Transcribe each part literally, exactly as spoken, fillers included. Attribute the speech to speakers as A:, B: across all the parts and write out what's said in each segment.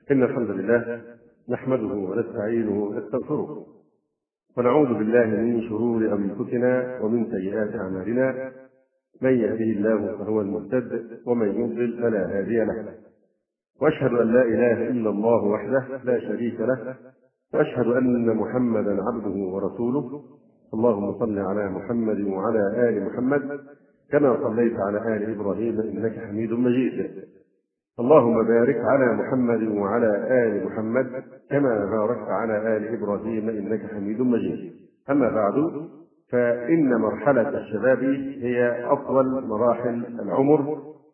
A: إن الحمد لله نحمده ونستعينه ونستغفره ونعوذ بالله من شرور أنفسنا ومن سيئات أعمالنا. من يهده الله فهو المهتد ومن يضلل فلا هادي له. وأشهد أن لا إله إلا الله وحده لا شريك له، وأشهد أن محمدا عبده ورسوله. اللهم صل على محمد وعلى آل محمد كما صليت على آل إبراهيم إنك حميد مجيد. اللهم بارك على محمد وعلى آل محمد كما باركت على آل إبراهيم إنك حميد مجيد. أما بعد، فإن مرحلة الشباب هي أطول مراحل العمر،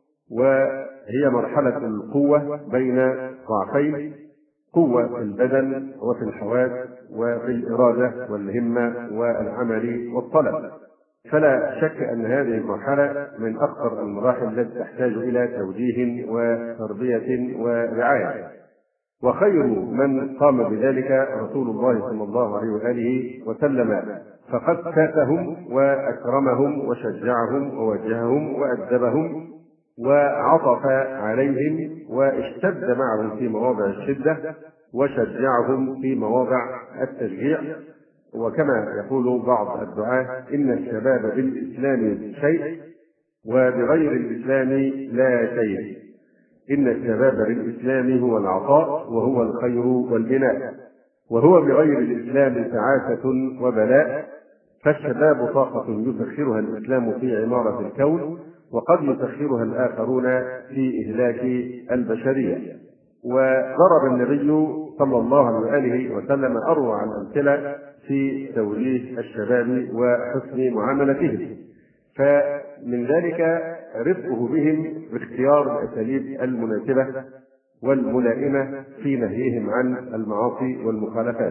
A: وهي مرحلة القوة بين ضعفين: قوة في البدن وفي الحواس وفي الإرادة والهمة والعمل والطلب. فلا شك أن هذه المرحلة من أخطر المراحل التي تحتاج إلى توجيه وتربية ورعاية، وخير من قام بذلك رسول الله صلى الله عليه وآله وسلم، فقد كافهم وأكرمهم وشجعهم ووجههم وأدبهم وعطف عليهم واشتد معهم في مواضع الشدة وشجعهم في مواضع التشجيع. وكما يقول بعض الدعاة: إن الشباب بالإسلام شيء وبغير الإسلام لا شيء. إن الشباب بالإسلام هو العطاء وهو الخير والبناء، وهو بغير الإسلام تعاسة وبلاء. فالشباب طاقة يسخرها الإسلام في عمارة الكون، وقد يسخرها الآخرون في إهلاك البشرية. وضرب النبي صلى الله عليه وسلم أروع الأمثلة في توليد الشباب وحسن معاملتهم، فمن ذلك رفقه بهم باختيار الأساليب المناسبة والملائمة في نهيهم عن المعاصي والمخالفات.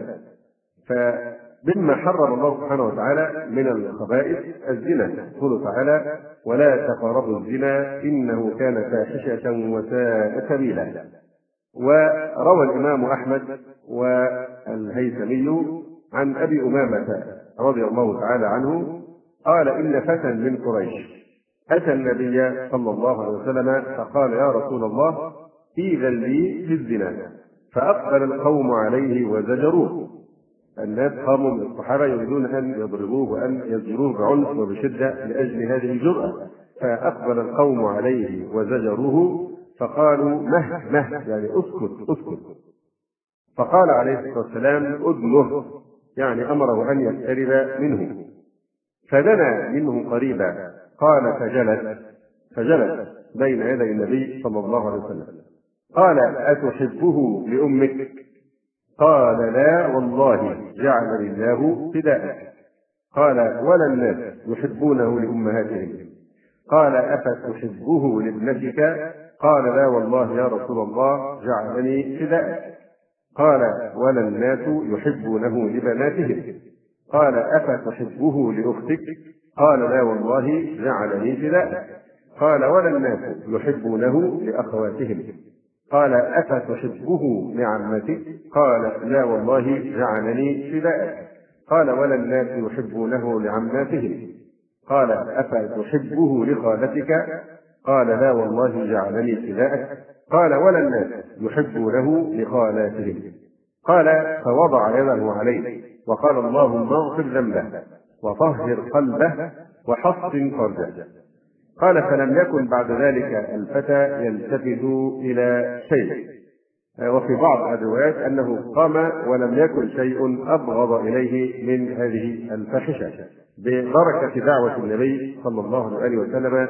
A: فمما حرم الله سبحانه وتعالى من الخبائث الزنا، يقول تعالى: ولا تقربوا الزنا إنه كان فاحشة وساء سبيلا. وروى الإمام أحمد والهيثمي عن أبي أمامة رضي الله تعالى عنه قال: إن فتى من قريش أتى النبي صلى الله عليه وسلم فقال: يا رسول الله، إذن لي في الزنا. فأقبل القوم عليه وزجروه. الناس قاموا من الصحابة يريدون أن يضربوه وأن يزجروه بعنف وبشدة لأجل هذه الجرأة. فأقبل القوم عليه وزجروه فقالوا: مه مه، يعني اسكت اسكت. فقال عليه الصلاة والسلام: أدنه، يعني أمره أن يقترب منه. فدنا منه قريبا. قال: فجلس فجلس بين يدي النبي صلى الله عليه وسلم. قال: أتحبه لأمك؟ قال: لا والله، جعلني الله فداءك. قال: ولا الناس يحبونه لأمهاتهم؟ قال: أفتحبه لابنتك؟ قال: لا والله يا رسول الله، جعلني فداءك. قال: ولا الناس يحبونه لبناتهم؟ قال: أفتحبه لأختك؟ قال: لا والله، جعلني فداءك. قال: ولا الناس يحبونه لأخواتهم؟ قال: أفتحبه لعمتك؟ قال: لا والله، جعلني فداءك. قال: ولا الناس يحبونه لعماتهم؟ قال: أفتحبه لخالتك؟ قال: لا والله، جعلني فداءك. قال: ولا الناس يحبونه لخالاتهم. قال: فوضع يده عليه وقال: اللهم اغفر ذنبه وطهر قلبه وحصن فرجه. قال: فلم يكن بعد ذلك الفتى يلتفت إلى شيء. وفي بعض الروايات أنه قام ولم يكن شيء أبغض إليه من هذه الفاحشة، ببركة دعوة النبي صلى الله عليه وسلم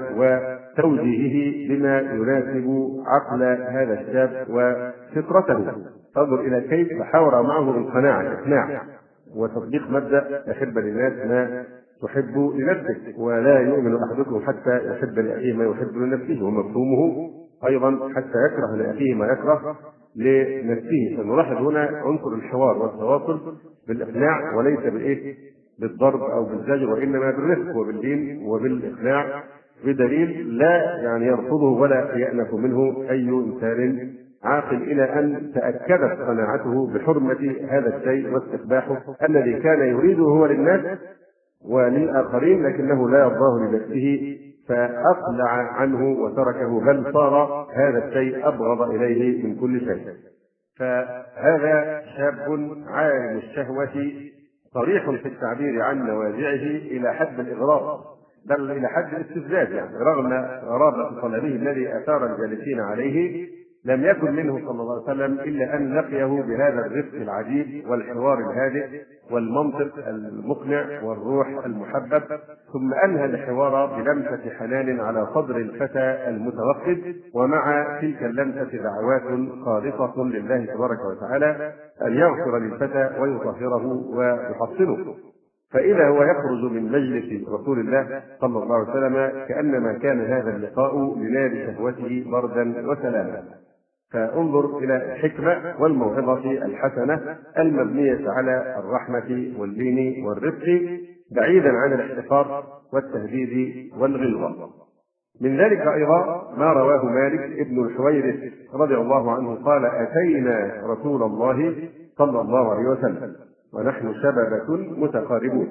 A: وتوجيهه بما يناسب عقل هذا الشاب وفطرته. انظر إلى كيف حاور معه بالقناعة، الإقناع وتطبيق مبدأ: أحب للناس ما تحب لنفسك، ولا يؤمن أحدكم حتى يحب لأخيه ما يحب لنفسه. ومفهومه أيضا حتى يكره لأخيه ما يكره لنفسه. فنلاحظ هنا عنصر الحوار والتواصل بالإقناع وليس بالإيه؟ بالضرب أو بالزجر، وإنما بالرفق وبالدين وبالإقناع، بدليل لا يعني يرفضه ولا يأنف منه أي إنسان عاقل، إلى أن تأكدت قناعته بحرمة هذا الشيء واستقباحه الذي كان يريده هو للناس وللآخرين، لكنه لا يرضاه لنفسه فأقلع عنه وتركه، بل صار هذا الشيء أبغض إليه من كل شيء. فهذا شاب عالم الشهوة صريح في التعبير عن نوازعه إلى حد الإغراء، بل إلى حد الاستفزاز، يعني رغم غرابة طلبه الذي أثار الجالسين عليه لم يكن منه صلى الله عليه وسلم إلا أن لقيه بهذا الرفق العجيب والحوار الهادئ والمنطق المقنع والروح المحبب، ثم أنهى الحوار بلمسة حنان على صدر الفتى المتوقد، ومع تلك اللمسة دعوات خالصة لله تبارك وتعالى أن يغفر للفتى ويطهره ويحصنه. فإذا هو يخرج من مجلس رسول الله صلى الله عليه وسلم كأنما كان هذا اللقاء لنار شهوته بردا وسلاما. فانظر إلى الحكمة والموعظة الحسنة المبنية على الرحمة واللين والرفق بعيدا عن الاحتقار والتهديد والغلظة. من ذلك أيضا ما رواه مالك ابن الحويرث رضي الله عنه قال: أتينا رسول الله صلى الله عليه وسلم ونحن شببة متقاربون،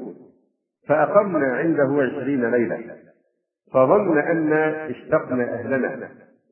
A: فأقمنا عنده عشرين ليلة، فظن أن اشتقنا أهلنا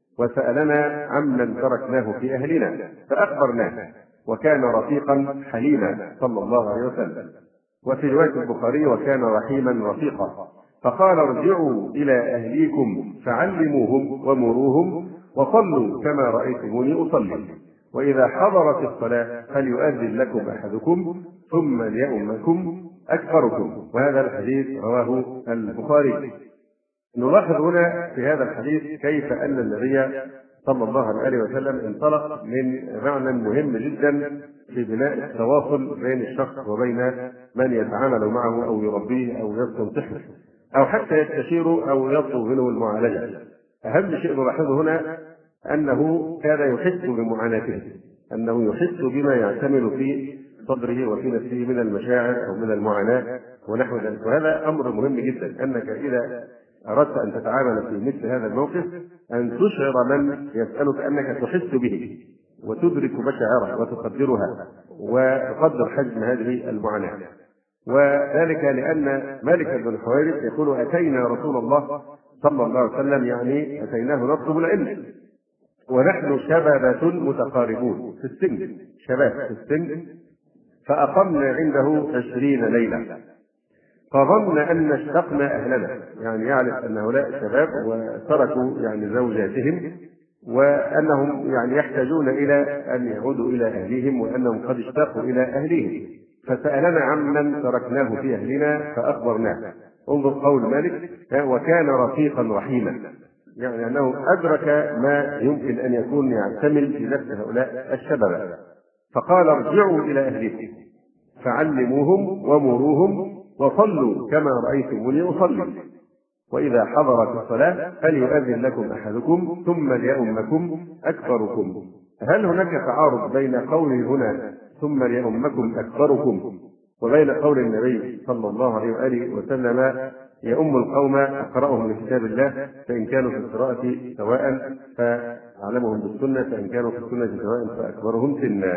A: وسألنا عمن تركناه في أهلنا فأخبرناه، وكان رفيقا حليما صلى الله عليه وسلم. وفي رواية البخاري: وكان رحيما رفيقا. فقال: ارجعوا إلى أهليكم فعلموهم ومروهم وصلوا كما رأيتموني أصلي، وإذا حضرت الصلاة فليؤذن لكم أحدكم ثم ليؤمكم أكبركم. وهذا الحديث رواه البخاري. نلاحظ هنا في هذا الحديث كيف أن النبي صلى الله عليه وسلم انطلق من معنى مهم جدا في بناء التواصل بين الشخص وبين من يتعامل معه أو يربيه أو يستنصحه أو حتى يستشيره أو يطلب منه المعالجة. أهم شيء نلاحظه هنا أنه كان يحس بمعاناته، أنه يحس بما يعتمل في صدره وفي نفسه من المشاعر أو من المعاناة ونحو ذلك. وهذا أمر مهم جدا، أنك إذا أردت أن تتعامل في مثل هذا الموقف أن تشعر من يسألك أنك تحس به وتدرك مشاعره وتقدرها وتقدر حجم هذه المعاناة. وذلك لأن مالك بن الحويرث يقول: أتينا رسول الله صلى الله عليه وسلم، يعني أتيناه نطلب العلم، ونحن شبابة متقاربون في السن، شباب في السن، فأقمنا عنده عشرين ليلة، فظن أن اشتقنا أهلنا، يعني يعرف أن هؤلاء شباب وتركوا يعني زوجاتهم وأنهم يعني يحتاجون إلى أن يعودوا إلى أهليهم وأنهم قد اشتاقوا إلى أهليهم، فسألنا عمن تركناه في أهلنا فأخبرناه. انظر قول مالك: وكان رفيقا رحيما، يعني أنه أدرك ما يمكن أن يكون يعتمل في نفس هؤلاء الشباب. فقال: ارجعوا إلى أهلكم فعلموهم ومروهم وصلوا كما رأيتموني أصلي، وإذا حضرت الصلاة فليؤذن لكم أحدكم ثم ليؤمكم أكبركم. هل هناك تعارض بين قوله هنا ثم ليؤمكم أكبركم وبين قول النبي صلى الله عليه وآله وسلم: يؤم القوم أقرأهم لكتاب الله، فإن كانوا في القراءة سواء فأعلمهم بالسنة، فإن كانوا في السنة سواء فأكبرهم سنا؟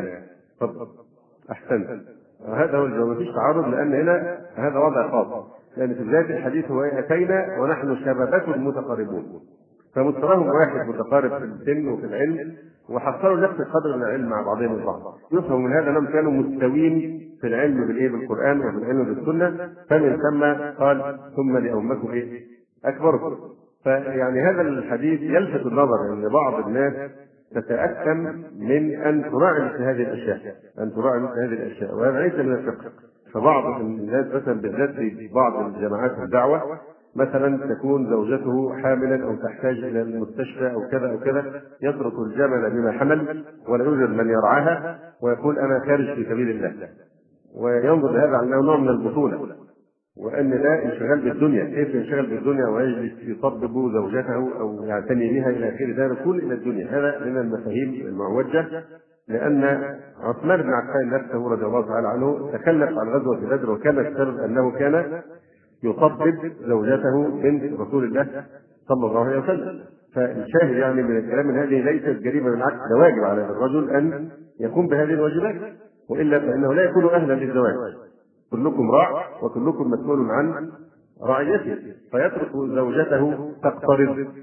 A: أحسنت. هذا هو الجواب، مفيش تعارض، لأن هنا هذا وضع خاص، لأن في بداية الحديث هو: أتينا ونحن شبابة متقاربون، فمستواهم واحد، متقارب في السن وفي العلم، وحصلوا نفس القدر من العلم مع بعضهم البعض. يفهم من هذا أنهم كانوا مستوين في العلم بالإيه؟ بالقرآن وفي العلم بالسنة، فمن ثم قال: ثم لأمكم إيه؟ أكبركم. فيعني هذا الحديث يلفت النظر أن بعض الناس تتأثم من أن تراعي مثل هذه الأشياء، أن تراعي مثل هذه الأشياء، وهذا ليس من الفقه. فبعض الناس مثلا بالذات في بعض الجماعات الدعوة مثلا تكون زوجته حاملا أو تحتاج إلى المستشفى أو كذا أو كذا، يترك الجمل بما حمل ولا يوجد من يرعاها ويقول: أنا خارج في سبيل الله، وينظر لهذا على نوع من البطولة، وأن ده انشغال بالدنيا. كيف ينشغل بالدنيا ويجلس يطبب زوجته أو يعتني بها إلى آخره؟ ده كل إلى الدنيا. هذا من المفاهيم المعوجة، لأن عثمان بن عفان نفسه رضي الله تعالى عنه تكلف عن غزوة بدر، وكان السبب أنه كان يطبب زوجته بنت رسول الله صلى الله عليه وسلم. فالشاهد يعني من الكلام من هذه ليست جريمة، بالعكس ده واجب على الرجل أن يقوم بهذه الواجبات، وإلا فإنه لا يكون أهلا للزواج. كلكم راع وكلكم مسؤول عن رعيته، فيترك زوجته تقترض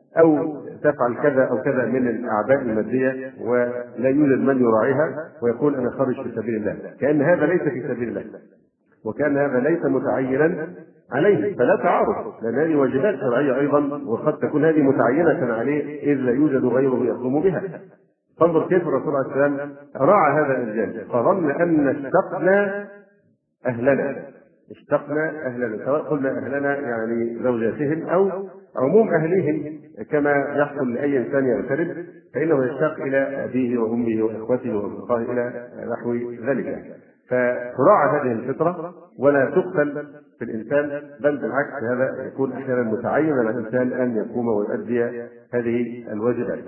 A: أو تفعل كذا أو كذا من الأعباء المادية ولا يوجد من يراعيها ويقول أنا خارج في سبيل الله، كأن هذا ليس في سبيل الله وكان هذا ليس متعينا عليه، فلا تعارض، لأن هذه واجبات شرعية أيضا وقد تكون هذه متعينة عليه إذ لا يوجد غيره يقوم بها. فانظر كيف الرسول عليه السلام راعى هذا الجانب، فظن أن اشتقنا أهلنا اشتقنا أهلنا سواء قلنا أهلنا يعني زوجاتهم أو عموم أهلهم كما يحصل لأي إنسان يغترب فإنه يشتاق إلى أبيه وأمه وإخوته وأصدقائه إلى نحو ذلك. فتراعى هذه الفطرة ولا تقتل في الإنسان، بل بالعكس هذا يكون أحيانا متعين على الإنسان أن يقوم ويؤدي هذه الواجبات.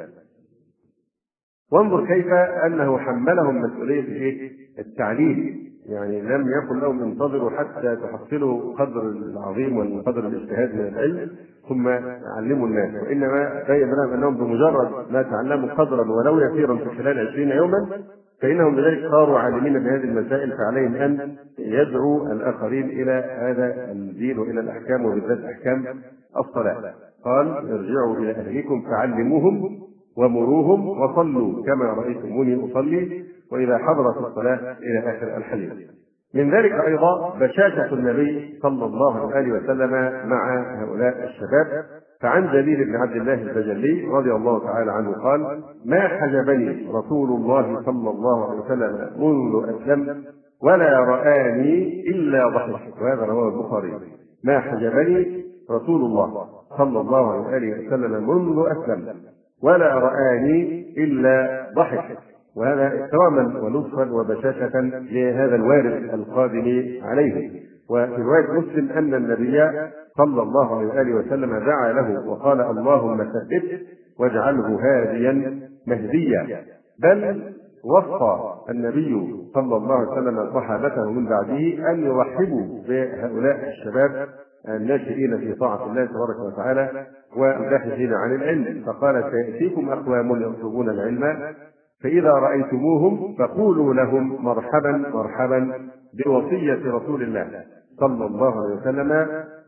A: وانظر كيف أنه حملهم مسؤولية التعليم، يعني لم يكن لهم انتظروا حتى تحصلوا قدر العظيم والقدر الاجتهاد من العلم ثم علموا الناس، وإنما بين لهم أنهم بمجرد ما تعلموا قدرا ولو يسيرا في خلال عشرين يوما فإنهم بذلك صاروا عالمين بهذه المسائل، فعليهم أن يدعوا الآخرين إلى هذا الدين وإلى الأحكام وبالذات أحكام الصلاة. قال ارجعوا إلى أهلكم فعلموهم ومروهم وصلوا كما رأيتموني أصلي وإذا حضرت الصلاة إلى آخر الحديث. من ذلك أيضا بشاشة النبي صلى الله عليه وسلم مع هؤلاء الشباب، فعن جرير بن عبد الله البجلي رضي الله تعالى عنه قال ما حجبني رسول الله صلى الله عليه وسلم منذ أسلم ولا رآني إلا ضحك، وهذا رواه البخاري. ما حجبني رسول الله صلى الله عليه وسلم منذ أسلم ولا رآني إلا ضحك، وهذا إكراما ولطفا وبشاشة لهذا الوارث القادم عليه. وفي رواية مسلم أن النبي صلى الله عليه وسلم دعا له وقال اللهم ثبت واجعله هاديا مهديا، بل وصى النبي صلى الله عليه وسلم صحابته من بعده أن يرحبوا بهؤلاء الشباب الناشئين في طاعة الله تبارك وتعالى والباحثين عن العلم، فقال سيأتيكم أقوام يطلبون العلم فإذا رأيتموهم فقولوا لهم مرحبا مرحبا بوصية رسول الله صلى الله عليه وسلم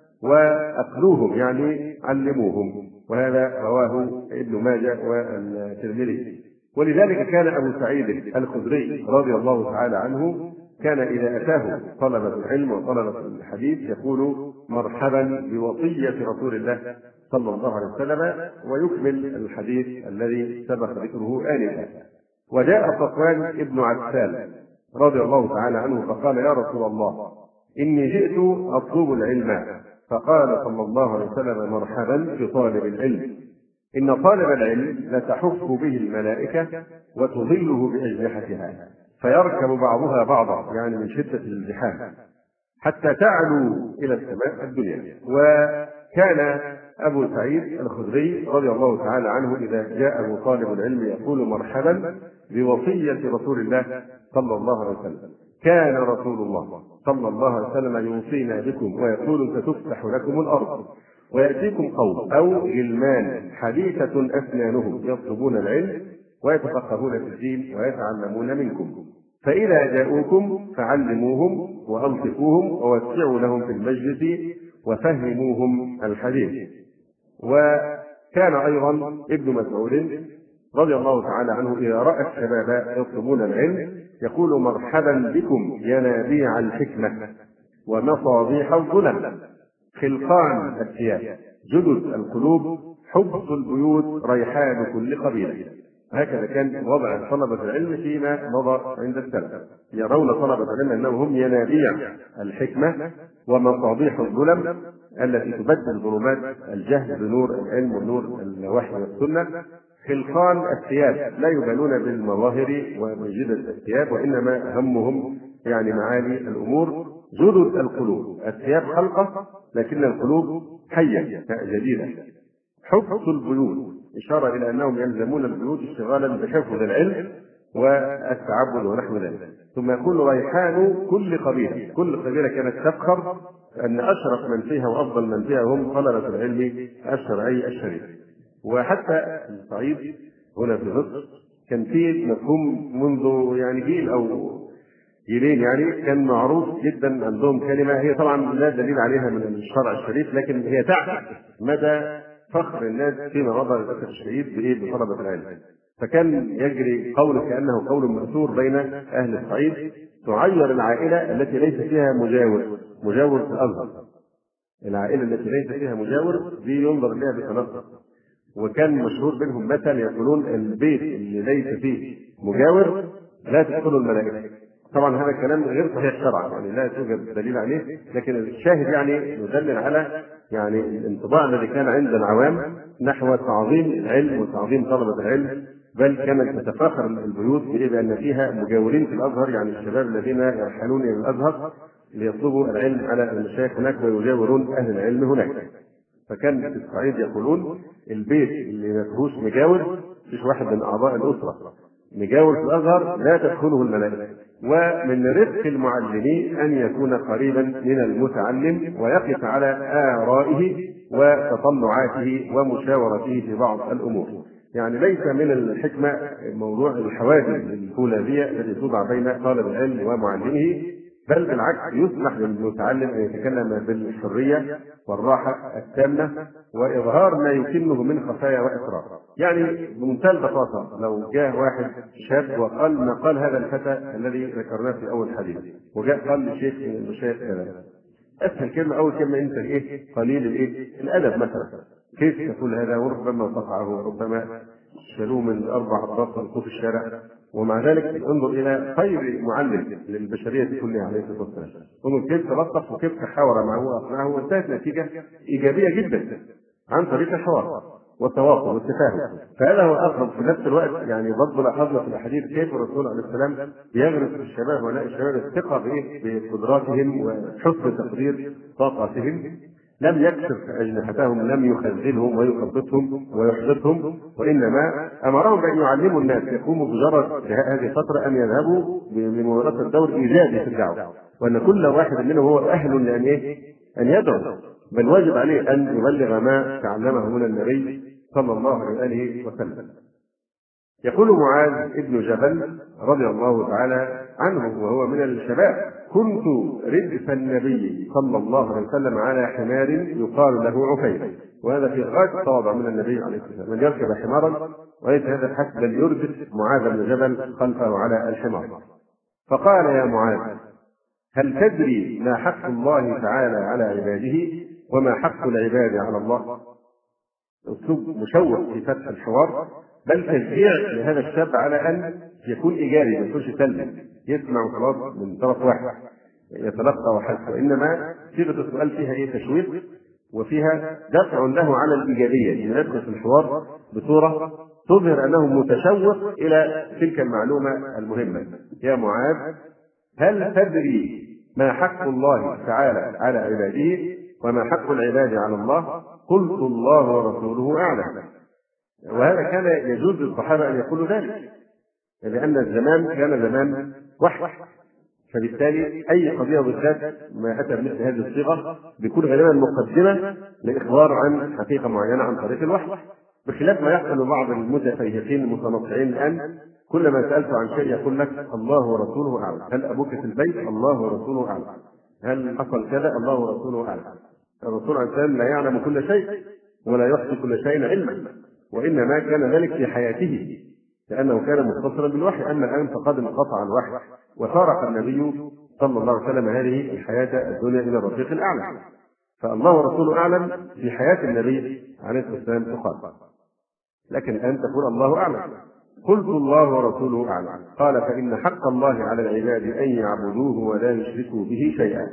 A: وأقلوهم يعني علموهم، وهذا رواه ابن ماجه والترمذي. ولذلك كان أبو سعيد الخدري رضي الله تعالى عنه كان إذا أتاه طلبة العلم وطلبة الحديث يقول مرحبا بوصية رسول الله صلى الله عليه وسلم ويكمل الحديث الذي سبق ذكره آنفا. وجاء صفوان ابن عسال رضي الله تعالى عنه فقال يا رسول الله إني جئت أطلب العلم، فقال صلى الله عليه وسلم مرحبا بطالب العلم، إن طالب العلم لتحف به الملائكة وتظله بأجنحتها فيركب بعضها بعضا، يعني من شدة الازدحام حتى تعلو إلى السماء الدنيا. وكان أبو سعيد الخدري رضي الله تعالى عنه إذا جاءه طالب العلم يقول مرحبا بوصية رسول الله صلى الله عليه وسلم. كان رسول الله صلى الله عليه وسلم يوصينا بكم ويقول ستفتح لكم الأرض ويأتيكم قوم أو غلمان حديثة أسنانهم يطلبون العلم ويتفقهون في الدين ويتعلمون منكم، فإذا جاءوكم فعلموهم وأنصفوهم ووسعوا لهم في المجلس وفهموهم الحديث. وكان أيضا ابن مسعود رضي الله تعالى عنه إذا رأى الشباب يطلبون العلم يقول مرحبا بكم ينابيع الحكمة ومصابيح الظلم، خلقان الثياب جدد القلوب حبس البيوت ريحان كل قبيلة. هكذا كان وضع طلبة العلم فيما مضى عند السلف، يرون طلبة العلم أنهم هم ينابيع الحكمة ومصابيح الظلم التي تبدل ظلمات الجهل بنور العلم ونور الوحي والسنة، خلقان الثياب لا يبالون بالمظاهر وبجدد الثياب وإنما همهم يعني معالي الأمور، جدد القلوب، الثياب خلقة لكن القلوب حية جديدة، حفظ البيوت إشارة إلى أنهم يلزمون البيوت اشتغالا بحفظ العلم والتعبد ونحو ذلك. ثم يقول ريحان كل قبيلة، كل قبيلة كانت تفخر أن أشرف من فيها وأفضل من فيها هم طلبة العلم الشرعي الشريف. وحتى الصعيد هنا في مصر كان فيه مفهوم منذ يعني جيل أو جيلين يعني كان معروف جدا عندهم كلمة هي طبعا لا دليل عليها من الشرع الشريف لكن هي تعكس مدى فخر الناس فيما مضى للاسف الشديد بايه؟ بطلبه العلم. فكان يجري قول كانه قول مأثور بين اهل الصعيد: تعير العائله التي ليس فيها مجاور، مجاور في الازهر. العائله التي ليس فيها مجاور دي ينظر اليها بتنقص. وكان مشهور بينهم مثل يقولون: البيت اللي ليس فيه مجاور لا تدخله الملائكه. طبعا هذا الكلام غير صحيح شرعا، يعني لا توجد دليل عليه، لكن الشاهد يعني يدلل على يعني الانطباع الذي كان عند العوام نحو تعظيم العلم وتعظيم طلبه العلم، بل كانت تتفاخر البيوت بان فيها مجاورين في الازهر، يعني الشباب الذين يرحلون الى الازهر ليطلبوا العلم على المشايخ هناك ويجاورون اهل العلم هناك. فكان في الصعيد يقولون: البيت اللي ما فيهوش مجاور، مفيش واحد من اعضاء الاسره مجاور في الازهر، لا تدخله الملائكه. ومن رفق المعلم ان يكون قريبا من المتعلم ويقف على آرائه وتطلعاته ومشاورته في بعض الامور. يعني ليس من الحكمه موضوع الحواجز الفولاذيه التي توضع بين طالب العلم ومعلمه، بل بالعكس يسمح للمتعلم ان يتكلم بالحريه والراحه التامه واظهار ما يكنه من خفايا واسرار. يعني بمنتهى البساطه لو جاء واحد شاب وقال ما قال هذا الفتى الذي ذكرناه في اول حديث، وجاء قال لشيخ من المشايخ كذا، اسهل كلمه اول كلمه: انت ايه؟ قليل الايه؟ الادب مثلا. كيف تقول هذا؟ وربما قطعه وربما شالوه من اربع اطراف الخوف الشارع، ومع ذلك انظر الى خير معلم للبشريه كلها عليه الصلاه والسلام، انظر كيف تلطف وكيف تحاور معه واقنعه، وانتهت نتيجه ايجابيه جدا عن طريق الحوار والتواصل والتفاهم. فهذا هو الاقرب. في نفس الوقت يعني برضه لاحظنا في الاحاديث كيف الرسول عليه السلام بيغرس في الشباب ولاء الشباب الثقه بايه؟ بقدراتهم وحسن تقدير طاقاتهم. لم يكسر اجنحتهم، لم يخذلهم ويخبطهم ويحبطهم، وانما امرهم بان يعلموا الناس، يقوموا بمجرد هذه الفتره ان يذهبوا من ممارسه دور ايجابي في الدعوه، وان كل واحد منهم هو اهل لان ايه؟ ان يدعو، بل واجب عليه ان يبلغ ما تعلمه من النبي صلى الله عليه وسلم. يقول معاذ ابن جبل رضي الله تعالى عنه وهو من الشباب: كنت ردف النبي صلى الله عليه وسلم على حمار يقال له عفير. وهذا في غاية التواضع من النبي عليه الصلاه والسلام، من يركب حمارا وليس هذا الحسب، بل يردف معاذ بن جبل خلفه على الحمار. فقال: يا معاذ، هل تدري ما حق الله تعالى على عباده وما حق العباد على الله؟ اسلوب مشوق في فتح الحوار، بل تشجيع لهذا الشاب على ان يكون ايجابي، ما يكونش سلبي يسمع خلاص من طرف واحد يتلقى وحسب، وانما صيغه السؤال فيها ايه؟ تشويق، وفيها دفع له على الايجابيه، ان يدخل في الحوار بصوره تظهر انه متشوق الى تلك المعلومه المهمه. يا معاذ، هل تدري ما حق الله تعالى على عباده وما حق العباد على الله؟ قلت: الله ورسوله اعلم. وهذا كان يجوز للصحابه ان يقولوا ذلك، لان الزمان كان زمان وحي، فبالتالي اي قضيه بالذات ما اتى بمثل هذه الصيغه بيكون غالبا مقدمه لاخبار عن حقيقه معينه عن طريق الوحي، بخلاف ما يحصل لبعض المتفيهقين المتنطعين الان، كلما سالته عن شيء يقول لك: الله ورسوله اعلم. هل ابوك في البيت؟ الله ورسوله اعلم. هل حصل كذا؟ الله ورسوله اعلم. الرسول عليه السلام لا يعلم كل شيء ولا يحصي كل شيء علما، وانما كان ذلك في حياته لانه كان متصلا بالوحي. اما الان فقد انقطع الوحي وفارق النبي صلى الله عليه وسلم هذه الحياه الدنيا الى الرفيق الاعلى. فالله ورسوله اعلم في حياه النبي عليه الصلاه والسلام تقال، لكن الان تقول الله اعلم. قلت: الله ورسوله اعلم. قال: فان حق الله على العباد ان يعبدوه ولا يشركوا به شيئا،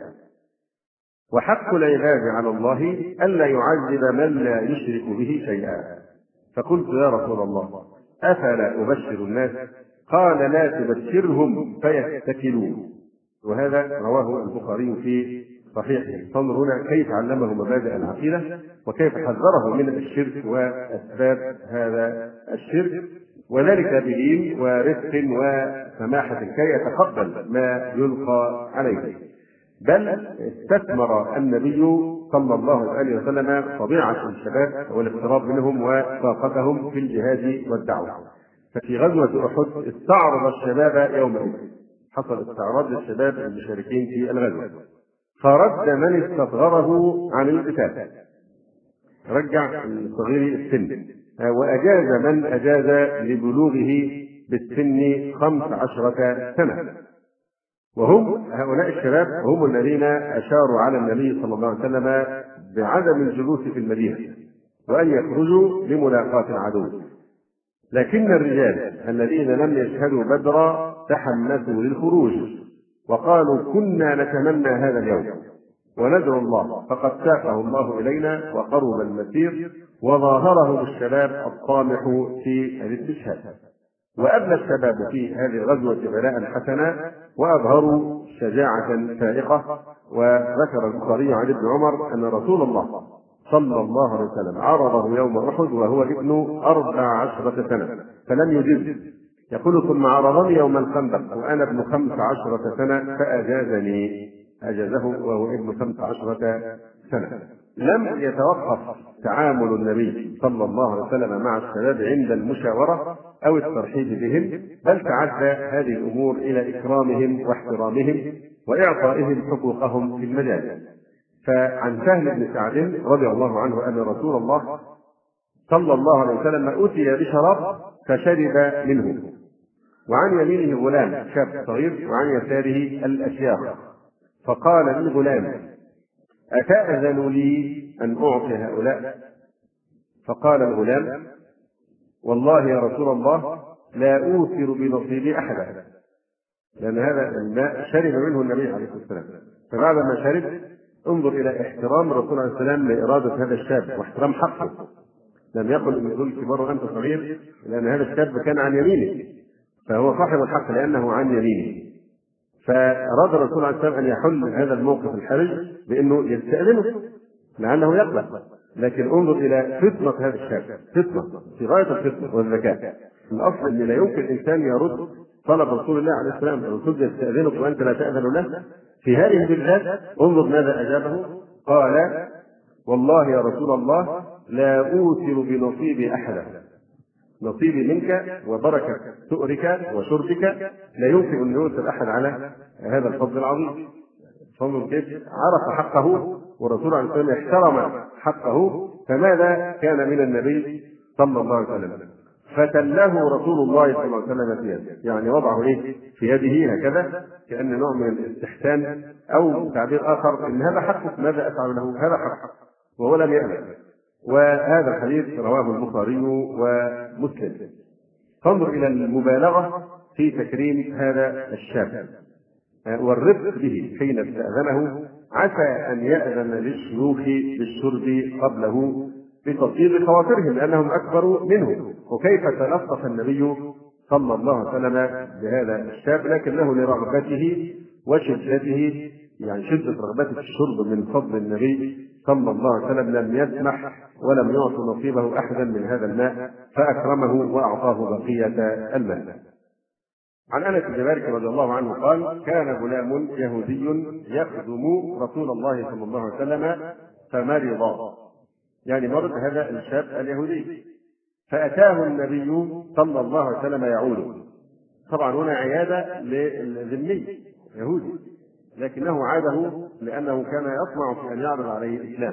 A: وحق العباد على الله الا يعذب من لا يشرك به شيئا. فقلت: يا رسول الله، افلا ابشر الناس؟ قال: لا تبشرهم فيتكلوا. وهذا رواه البخاري في صحيحه. فانظر هنا كيف علمه مبادئ العقيده وكيف حذره من الشرك واسباب هذا الشرك، وذلك بلين ورفق وسماحه كي يتقبل ما يلقى عليه. بل استثمر النبي صلى الله عليه وسلم طبيعه الشباب والاقتراب منهم وطاقتهم في الجهاد والدعوه. ففي غزوه احد استعرض الشباب يومئذ، حصل استعراض للشباب المشاركين في الغزوه، فرد من استصغره عن القتال. رجع الصغير السن، وأجاز من أجاز لبلوغه بالسن خمس عشرة سنة. وهم هؤلاء الشباب هم الذين أشاروا على النبي صلى الله عليه وسلم بعدم الجلوس في المدينة وأن يخرجوا لملاقاة العدو. لكن الرجال الذين لم يشهدوا بدرا تحمسوا للخروج وقالوا كنا نتمنى هذا اليوم وندعو الله، فقد ساقه الله إلينا وقرب المسير وظاهرهم الشباب الطامح في الاستشهاد. وأبلى الشباب في هذه الغزوة بلاء حسنا وأظهروا شجاعة فائقة. وذكر البخاري عن ابن عمر أن رسول الله صلى الله عليه وسلم عرضه يوم أحد وهو ابن أربع عشرة سنة فلم يجز، يقول ثم عرضني يوم الخندق وأنا ابن خمس عشرة سنة فأجازني، أجازه وهو ابن خمس عشرة سنة. لم يتوقف تعامل النبي صلى الله عليه وسلم مع الشباب عند المشاورة أو الترحيب بهم، بل تعدى هذه الأمور إلى إكرامهم واحترامهم وإعطائهم حقوقهم في المجال. فعن سهل بن سعد رضي الله عنه أن رسول الله صلى الله عليه وسلم أتي بشراب فشرب منه، وعن يمينه غلام شاب صغير وعن يساره الأشياخ، فقال للغلام أتأذن لي أن أعطي هؤلاء؟ فقال الغلام والله يا رسول الله لا أوثر بنصيبي أحدا، لأن هذا الماء شرب منه النبي عليه الصلاة والسلام. فبعد ما شرب انظر إلى احترام الرسول عليه السلام لإرادة هذا الشاب واحترام حقه. لم يقل إن يقول كبار وأنت صغير، لأن هذا الشاب كان عن يمينه فهو صاحب الحق لأنه عن يمينه. فأراد الرسول عليه السلام أن يحل هذا الموقف الحرج بأنه يستأذنه لعله يقبل. لكن انظر إلى فطنة هذا الشاب، فطنة في غاية الفطنة والذكاء. الأصل أن لا يمكن إنسان يرد طلب رسول الله عليه السلام، الرسول يستأذنك وأنت لا تأذن له. في هذه بالذات انظر ماذا أجابه، قال والله يا رسول الله لا أوثر بنصيبي أحدا، نصيبي منك وبركة سؤرك وشربك لا يمكن أن يؤثر أحد على هذا الفضل العظيم. فانظر كيف عرف حقه والرسول عليه السلام احترم حقه. فماذا كان من النبي صلى الله عليه وسلم؟ فتله رسول الله صلى الله عليه وسلم في يده، يعني وضعه ايه في يده هكذا كأن نوع من الاستحسان او تعبير اخر ان هذا حقك ماذا افعل له، هذا حقك وهو لم يأذن. وهذا الحديث رواه البخاري ومسلم. فانظر الى المبالغه في تكريم هذا الشاب والرفق به حين استأذنه، عسى ان يأذن للشيوخ بالشرب قبله بتطيب خواطرهم لأنهم أكبر منه. وكيف تلطف النبي صلى الله عليه وسلم بهذا الشاب، لكنه لرغبته وشدته، يعني شدة رغبته في الشرب من فضل النبي صلى الله عليه وسلم لم يسمح ولم يعط نصيبه أحدا من هذا الماء فأكرمه وأعطاه بقية الماء. عن أنس بن مالك رضي الله عنه قال كان غلام يهودي يخدم رسول الله صلى الله عليه وسلم فمرض، يعني مرض هذا الشاب اليهودي، فأتاه النبي صلى الله عليه وسلم يعوده. طبعا هنا عيادة للذمي يهودي، لكنه عاده لأنه كان يطمع في أن يعرض عليه الإسلام،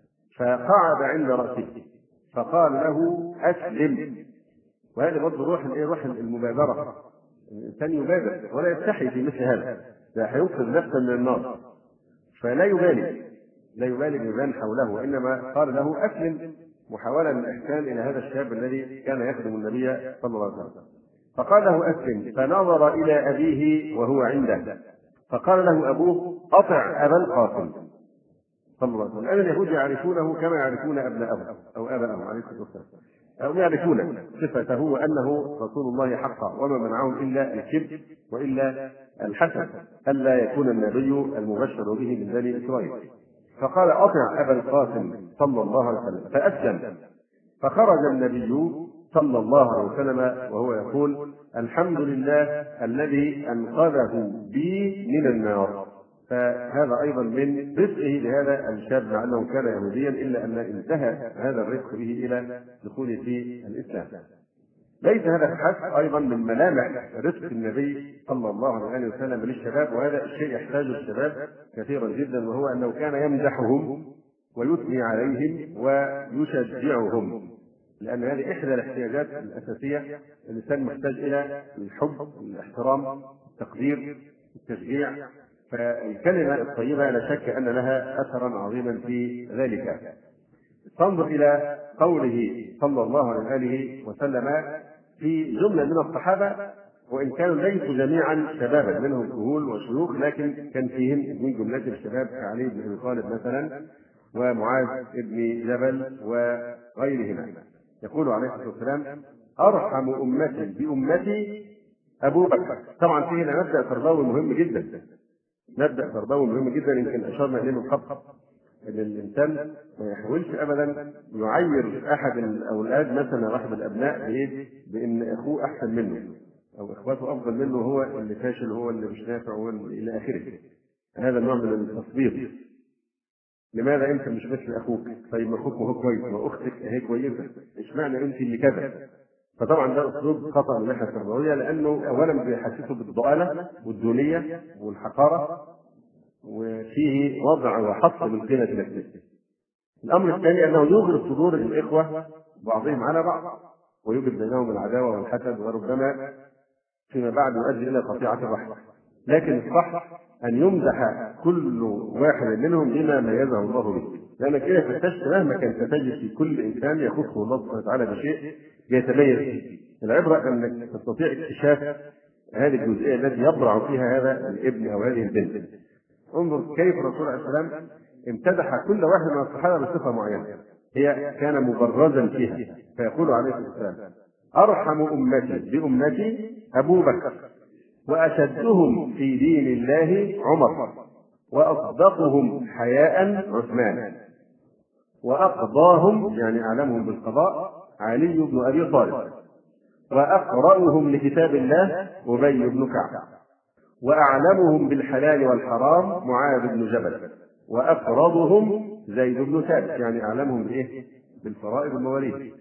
A: فقعد عند رأسه فقال له أسلم. وهذه برضه روح روح المبادرة، الإنسان يبادر ولا يستحي في مثل هذا، ده هينقذ نفسا من النار، فلا يبالي لا يبالي بمن حوله، وإنما قال له أسلم محاولة للإحسان إلى هذا الشاب الذي كان يخدم النبي صلى الله عليه وسلم. فقال له أسلم، فنظر إلى أبيه وهو عنده فقال له أبوه أطع أبا القاسم صلى الله عليه وسلم. الآن اليهود يعرفونه كما يعرفون أبناءهم أو آباءهم عليه الصلاة والسلام، أو يعرفون صفته وأنه رسول الله حقا، وما منعهم إلا الكبر وإلا الحسد ألا يكون النبي المبشر به من بني إسرائيل. فقال أطع أبا القاسم صلى الله عليه وسلم فأسلم. فخرج النبي صلى الله عليه وسلم وهو يقول الحمد لله الذي أنقذه بي من النار. فهذا أيضا من رزقه لهذا الشاب مع أنه كان يهوديا، إلا أن انتهى هذا الرزق به إلى دخوله في الإسلام. ليس هذا فحسب، أيضا من ملامح رزق النبي صلى الله عليه وسلم للشباب، وهذا الشيء يحتاجه الشباب كثيرا جدا، وهو أنه كان يمدحهم ويثني عليهم ويشجعهم، لأن هذه إحدى الاحتياجات الأساسية. الإنسان محتاج إلى الحب، الاحترام، التقدير، التشجيع. فالكلمة الطيبة لا شك أن لها أثرا عظيما في ذلك. تنظر إلى قوله صلى الله عليه وآله وسلم في جملة من الصحابة، وإن كانوا ليسوا جميعا شبابا، منهم كهول وشيوخ، لكن كان فيهم من جملة الشباب كعلي بن أبي طالب مثلا، ومعاذ بن جبل وغيرهما. يقول عليه الصلاة والسلام: أرحم أمتي بأمتي أبو بكر. طبعا فيه مبدأ تربوي مهم جدا، مبدأ تربوي مهم جدا يمكن أشرنا إليه من قبل، ان الانسان ما يحاولش ابدا يعير احد الاولاد مثلا واحد الابناء بايه؟ بان اخوه احسن منه او اخواته افضل منه، هو اللي فاشل، هو اللي مش نافع، هو الى اخره. هذا النوع من التصدير. لماذا انت مش مثل اخوك؟ طيب ما اخوك هو كويس، ما اختك هي كويسه، اشمعنى انت اللي كذا؟ فطبعا ده اسلوب خطا من الناحيه التربويه، لانه اولا بيحسسه بالضآلة والدونيه والحقاره، وفيه وضع وحط من قيمة نفسه. الأمر الثاني أنه يوجد صدور الإخوة بعضهم على بعض، ويوجد بينهم العداوة والحسد، وربما فيما بعد يؤدي إلى قطيعة الرحمة. لكن الصح أن يمدح كل واحد منهم بما ميزه الله به، لأنك إذا فتشت مهما كان ستجد في كل إنسان يخصه الله سبحانه وتعالى بشيء يتميز فيه. العبرة أنك تستطيع اكتشاف هذه الجزئية التي يبرع فيها هذا الابن أو هذه البنت. انظر كيف الرسول عليه السلام امتدح كل واحد من الصحابه بصفه معينه هي كان مبرزا فيها، فيقول عليه الصلاه والسلام: ارحم امتي بامتي ابو بكر، واشدهم في دين الله عمر، واصدقهم حياء عثمان، واقضاهم يعني اعلمهم بالقضاء علي بن ابي طالب، واقرأهم لكتاب الله ابي بن كعب، وأعلمهم بالحلال والحرام معاذ بن جبل، وأفرضهم زيد بن ثابت، يعني أعلمهم بإيه؟ بالفرائض والمواريث.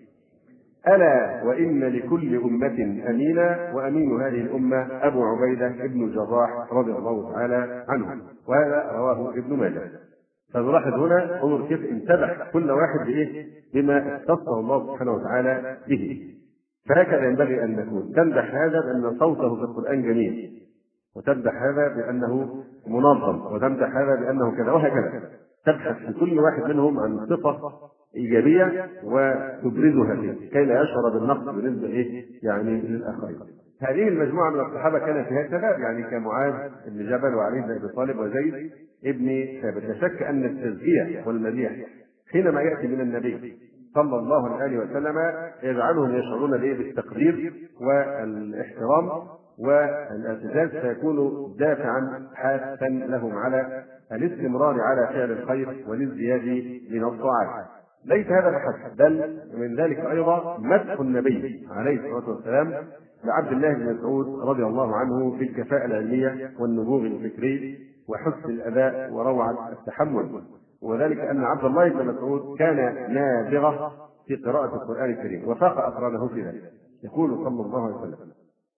A: ألا وإن لكل أمة أمينا، وأمين هذه الأمة أبو عبيدة بن الجراح رضي الله تعالى عنه، وهذا رواه ابن ماجه. فنلاحظ هنا انظر كيف انتبه كل واحد بإيه؟ بما اختصه الله سبحانه وتعالى به. فهكذا ينبغي أن نكون، تمدح هذا بأن صوته في القرآن جميل، وتمدح هذا بأنه منظم، وتمدح هذا بأنه كذا، وهكذا. تبحث في كل واحد منهم عن صفة إيجابية وتبرزها فيه كي لا يشعر بالنقص بالنسبة إيه؟ يعني للآخرين. هذه المجموعة من الصحابة كان فيها شباب، يعني كمعاذ بن جبل وعلي بن أبي طالب وزيد ابن ثابت. لا شك أن التزكية والمديح حينما يأتي من النبي صلى الله عليه وسلم يجعلهم يشعرون بالتقدير والاحترام والاعتزاز، فيكون دافعا حاسا لهم على الاستمرار على فعل الخير والازدياد من الطاعات. ليس هذا فحسب، بل من ذلك ايضا مدح النبي عليه الصلاه والسلام لعبد الله بن مسعود رضي الله عنه بالكفاءه العلميه والنبوغ الفكري وحسن الاداء وروعه التحمل، وذلك ان عبد الله بن مسعود كان نابغه في قراءه القران الكريم وفاق اقرانه في ذلك. يقول صلى الله عليه وسلم: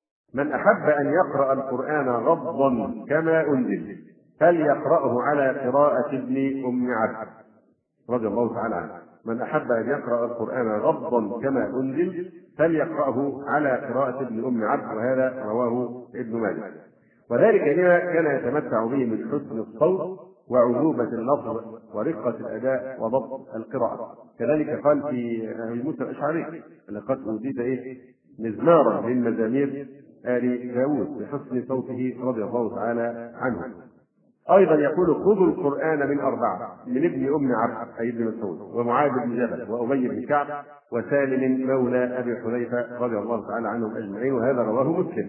A: من أحب أن يقرأ القرآن غضا كما أنزل فليقرأه على قراءة ابن أم عبد رضي الله تعالى عنه. من أحب أن يقرأ القرآن غضا كما أنزل فليقرأه على قراءة ابن أم عبد، وهذا رواه ابن ماجه. وذلك لما كان يتمتع به من حسن الصوت وعذوبة اللفظ ورقة الأداء وضبط القراءة. كذلك قال في أبي موسى الأشعري: لقد أوتيت إيه؟ مزمارا من مزامير آل داود بحسن صوته رضي الله تعالى عنه. أيضا يقول: خذوا القرآن من أربعة، من ابن أم عبد أي ابن مسعود، ومعاذ بن جبل، وأبي بن كعب، وسالم مولى أبي حذيفة رضي الله تعالى عنهم أجمعين، وهذا رواه مسلم.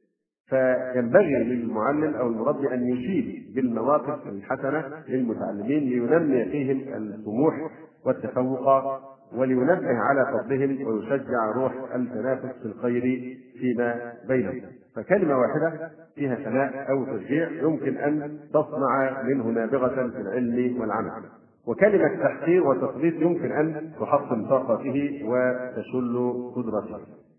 A: فينبغي للمعلم أو المربي أن يشيد بالمواقف الحسنة للمتعلمين لينمي فيهم الطموح والتفوق، ولينبه على فضلهم ويشجع روح التنافس في الخير فيما بينهم. فكلمة واحدة فيها ثناء أو تشجيع يمكن أن تصنع منه نابغة في العلم والعمل، وكلمة تحقير وتثبيت يمكن أن تحطم طاقته وتشل قدرته.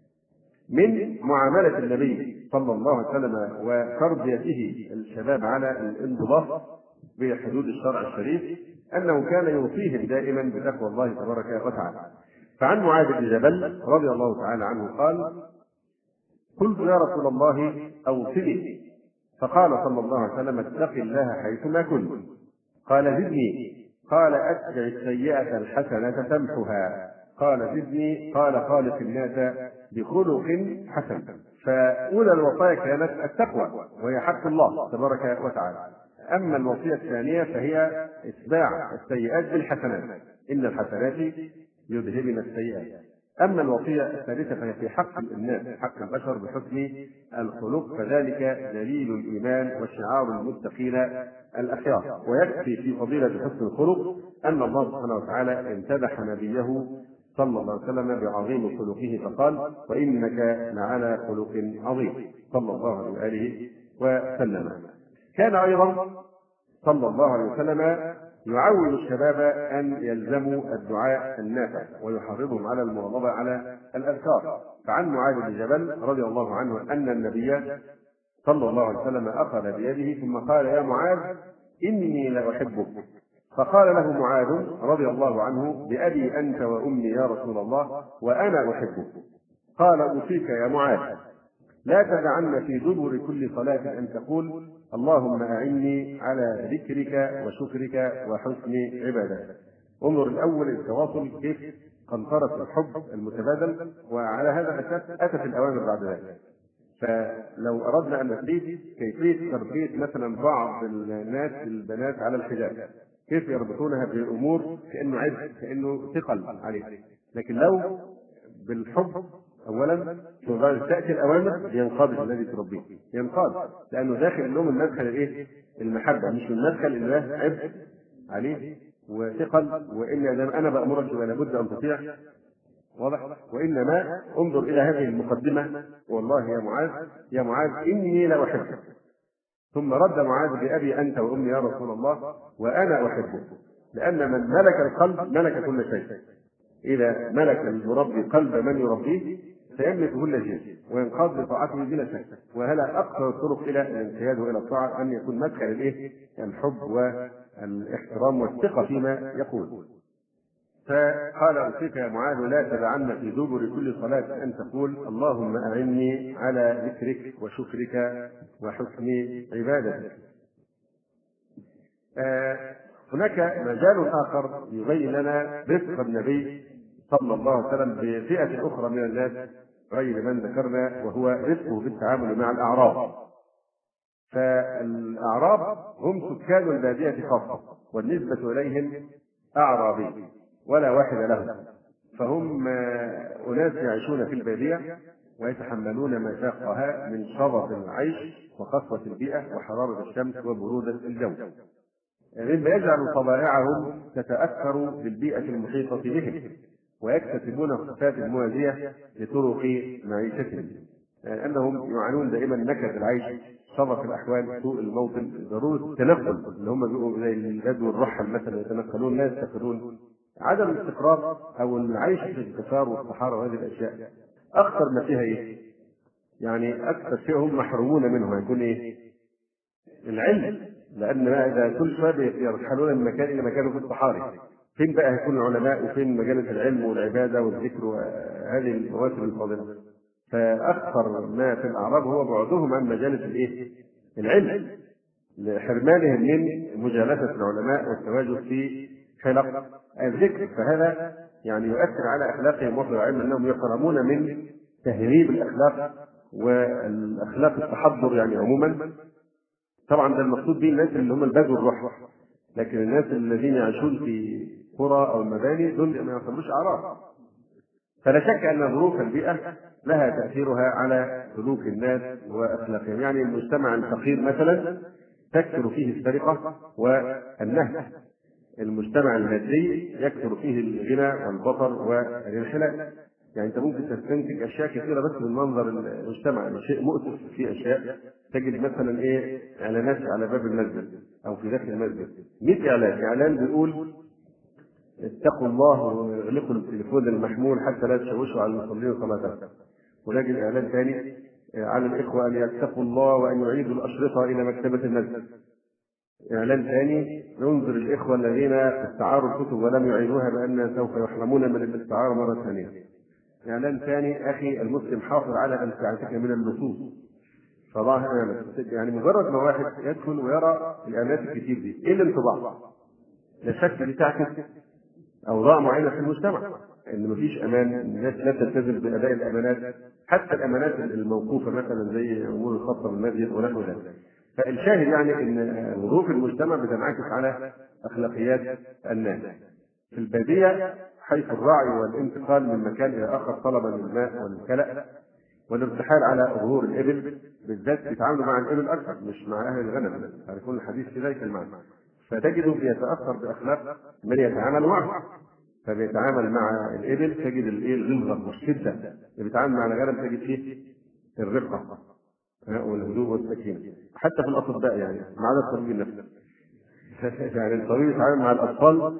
A: من معاملة النبي صلى الله عليه وسلم وتربيته الشباب على الانضباط بحدود الشرع الشريف أنه كان يوصيهم دائما بتقوى الله تبارك وتعالى. فعن معاذ بن جبل رضي الله تعالى عنه قال: قلت يا رسول الله أوصني، فقال صلى الله عليه وسلم: اتق الله حيثما كنت. قال: زدني. قال: أتبع السيئة الحسنة تمحها. قال: زدني. قال: خالق الناس بخلق حسن. فأولى الوصايا كانت التقوى، وهي حق الله تبارك وتعالى. أما الوصية الثانية فهي إتباع السيئات بالحسنات، إن الحسنات يذهبن السيئات. أما الوصية الثالثة فهي في حق الناس، حق البشر بحسن الخلق، فذلك دليل الإيمان وشعار المتقين الأخيار. ويكفي في فضيلة حسن الخلق أن الله سبحانه وتعالى امتدح نبيه صلى الله عليه وسلم بعظيم خلقه فقال: وإنك لعلى خلق عظيم، صلى الله عليه وسلم. كان أيضا صلى الله عليه وسلم يعود الشباب أن يلزموا الدعاء النافع ويحرضهم على المواظبة على الأذكار. فعن معاذ بن جبل رضي الله عنه أن النبي صلى الله عليه وسلم أخذ بيده ثم قال: يا معاذ إني لأحبك. فقال له معاذ رضي الله عنه: بأبي أنت وأمي يا رسول الله، وأنا أحبك. قال: أوصيك يا معاذ لا تدعن في دبر كل صلاة أن تقول: اللهم أعني على ذكرك وشكرك وحسن عبادتك. انظر الأول التواصل كيف قنطرة الحب المتبادل، وعلى هذا الأساس أتت الأوامر بعد ذلك. فلو أردنا أن نقيس كيفية تربية مثلا بعض الناس البنات على الحجاب، كيف يربطونها بالأمور كأنه عبء، كأنه ثقل عليه، لكن لو بالحب أولا ثم تأتي الأوامر ينقاد الذي تربيه، ينقاد لأنه داخل لهم المدخل الإيه؟ المحبة، مش المدخل اللي عبء عليه وثقل، وإن أنا بأمرك ولا بد أن تطيع. واضح؟ وإنما انظر إلى هذه المقدمة: والله يا معاذ يا معاذ إني لأحبك. ثم رد معاذ: بأبي أنت وأمي يا رسول الله، وأنا أحبك. لأن من ملك القلب ملك كل شيء. إذا ملك المربي قلب من يربيه سيملك كل شيء وينقاد لطاعته بلا شك. وهذا أقصر الطرق إلى الانقياد إلى الطاعة، أن يكون مدخل الإيه؟ الحب والاحترام والثقة فيما يقول. فقال: أوصيك يا معاذ لا تدعن في دبر كل صلاة أن تقول: اللهم أعني على ذكرك وشكرك وحسن عبادتك. آه هناك مجال آخر يبين لنا رفق النبي صلى الله عليه وسلم بفئة أخرى من الناس غير من ذكرنا، وهو رفقه بالتعامل مع الأعراب. فالأعراب هم سكان البادية خاصة، والنسبة إليهم أعرابي ولا واحد لهم، فهم أناس يعيشون في البادية ويتحملون مشاقها من شظف العيش وقسوة البيئة وحرارة الشمس وبرودة الجو، مما يجعل طبائعهم تتأثر بالبيئة المحيطة بهم، ويكتسبون الصفات الموازية لطرق معيشتهم، أنهم يعانون دائما نكد العيش، شظف الأحوال، سوء الموطن، ضرورة التنقل اللي هم بيبقوا زي البدو الرحل مثلا يتنقلون لا يستقرون، عدم الاستقرار أو العيش في الكفار والصحارى وهذه الأشياء أكثر ما فيها إيه؟ يعني أكثر شيء هم محرومون منه هيكون إيه؟ العلم، لأن إذا كل شوية يرحلون من مكان إلى مكان في الصحاري، فين بقى هيكون العلماء وفين مجالة العلم والعبادة والذكر وهذه المواسم الفاضلة؟ فأكثر ما في الأعراب هو بعدهم عن مجالة الإيه؟ العلم، لحرمانهم من مجالسة العلماء والتواجد في حلق الذكر. فهذا يعني يؤثر على أخلاقهم وفي العلم، أنهم يحرمون من تهذيب الأخلاق والأخلاق التحضر يعني عموما. طبعا ده المقصود به الناس اللي هم البدو الروح، لكن الناس الذين يعيشون في قرى أو المباني دول ما يعتبروش أعراب. فلا شك أن ظروف البيئة لها تأثيرها على سلوك الناس وأخلاقهم. يعني المجتمع الفقير مثلا تكثر فيه السرقة والنهب، المجتمع المادي يكثر فيه الغنى والبطر والانحلال. يعني انت ممكن تستنتج اشياء كثيره بس من منظر المجتمع، شيء مؤسف في اشياء. تجد مثلا ايه؟ اعلانات على باب المسجد او في داخل المسجد، مئة اعلان، اعلان بيقول اتقوا الله واغلقوا التليفون المحمول حتى لا تشوشوا على المصلين صلاتهم. ونجد اعلان ثاني على الاخوه ان يتقوا الله وان يعيدوا الاشرطه الى مكتبه المسجد. إعلان ثاني ننذر الإخوة الذين استعاروا الكتب ولم يعيدوها بأن سوف يحرمون من الاستعارة مرة ثانية. إعلان ثاني أخي المسلم حافظ على أمتعتك من اللصوص فضعها أمامك. يعني مجرد ما واحد يدخل ويرى الإعلانات الكتير دي إيه الانطباع؟ لا شك دي تعكس أوضاع معينة في المجتمع، إن مفيش أمان، الناس لا تلتزم بأداء الأمانات، حتى الأمانات الموقوفة مثلا زي أمور الخاصة بالمسجد ونحو ذلك. فالشاهد يعني ان ظروف المجتمع بتنعكس على اخلاقيات الناس. في الباديه حيث الرعي والانتقال من مكان الى اخر طلبا للماء والكلأ والارتحال على ظهور الابل بالذات بيتعاملوا مع الابل اكثر مش مع اهل الغنم، يكون الحديث في ذلك المعنى. فتجده بيتاثر باخلاق من يتعامل معه، فبيتعامل مع الابل تجد الايه الغلظه والشده، اللي بيتعامل مع الغنم تجد فيه الرقه والهدوء والسكينه. حتى في الاطباء يعني ما عدا الطبيب النفسي يعني الطبيب يتعامل مع الاطفال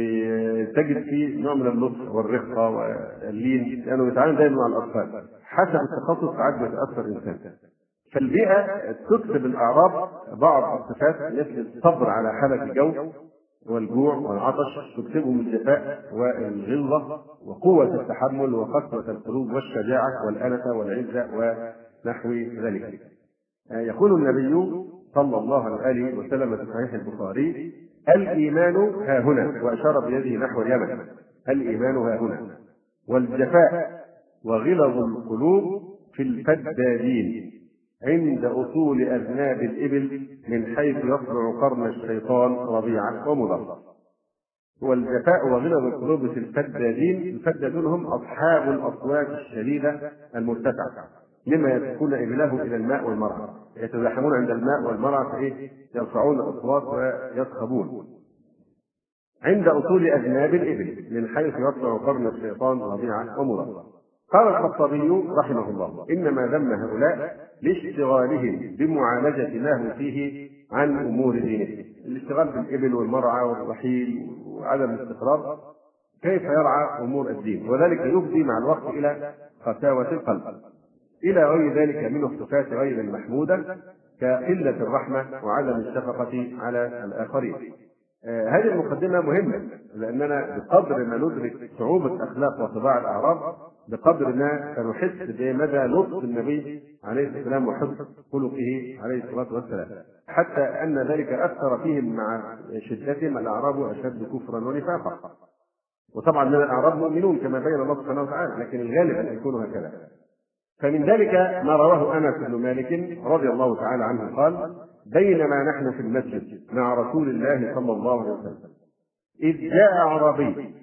A: تجد فيه نوع من اللطف والرقه واللين لانه يعني بيتعامل دائما مع الاطفال. حسب التخصص ساعات بيتاثر الانسان. فالبيئه تكسب الاعراض بعض الصفات مثل الصبر على حاله الجو والجوع والعطش، تكسبهم الجفاء والغلظه وقوه التحمل وقسوه القلوب والشجاعه والانفه والعزه ونحو ذلك. يقول النبي صلى الله عليه وسلم في صحيح البخاري: الايمان ها هنا، واشار بيده نحو اليمن. الايمان ها هنا، والجفاء وغلظ القلوب في الفدادين عند اصول اذناب الابل من حيث يطلع قرن الشيطان ربيعا ومضر. والجفاء وغلظ القلوب في الفدادين، الفدادون هم اصحاب الاصوات الشديده المرتفعه لما يسكون ابله الى الماء والمرعى، يتزاحمون عند الماء والمرعى فايه يرفعون الاصوات ويصخبون عند اصول اذناب الابل من حيث يطلع قرن الشيطان ربيعا ومضر. قال الخطابي رحمه الله: انما ذم هؤلاء لاشتغالهم بمعالجه ما هم فيه عن امور دينهم. الاشتغال بالابل والمرعى والرحيل وعدم الاستقرار كيف يرعى امور الدين، وذلك يفضي مع الوقت الى قساوه القلب، الى غير ذلك من الصفات غير المحموده كقله الرحمه وعدم الشفقه على الاخرين. آه هذه المقدمه مهمه، لاننا بقدر ما ندرك صعوبه اخلاق وطباع الاعراب بقدر ما سنحس بمدى لطف النبي عليه الصلاه والسلام وحسن خلقه عليه الصلاه والسلام، حتى ان ذلك اثر فيهم مع شدتهم الاعراب اشد كفرا ونفاقا. وطبعا من الاعراب مؤمنون كما بين الله سبحانه وتعالى، لكن الغالب ان يكونوا هكذا. فمن ذلك ما رواه انس بن مالك رضي الله تعالى عنه قال: بينما نحن في المسجد مع رسول الله صلى الله عليه وسلم اذ جاء اعرابي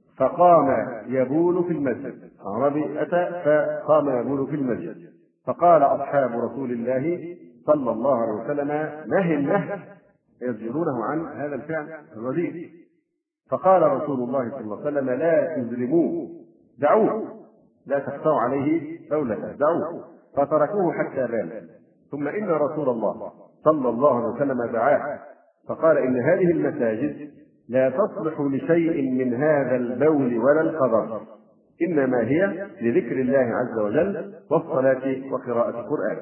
A: فقام يبول في المسجد. اعرابي اتى فقام يبول في المسجد، فقال اصحاب رسول الله صلى الله عليه وسلم: نهي النهي، يزجرونه عن هذا الفعل الرديء. فقال رسول الله صلى الله عليه وسلم: لا تزرموه، دعوه، لا تخفوا عليه دولة، دعوه. فتركوه حتى بال. ثم إن رسول الله صلى الله عليه وسلم دعاه فقال: إن هذه المساجد لا تصلح لشيء من هذا البول ولا القدر، إنما هي لذكر الله عز وجل والصلاة وقراءة القرآن.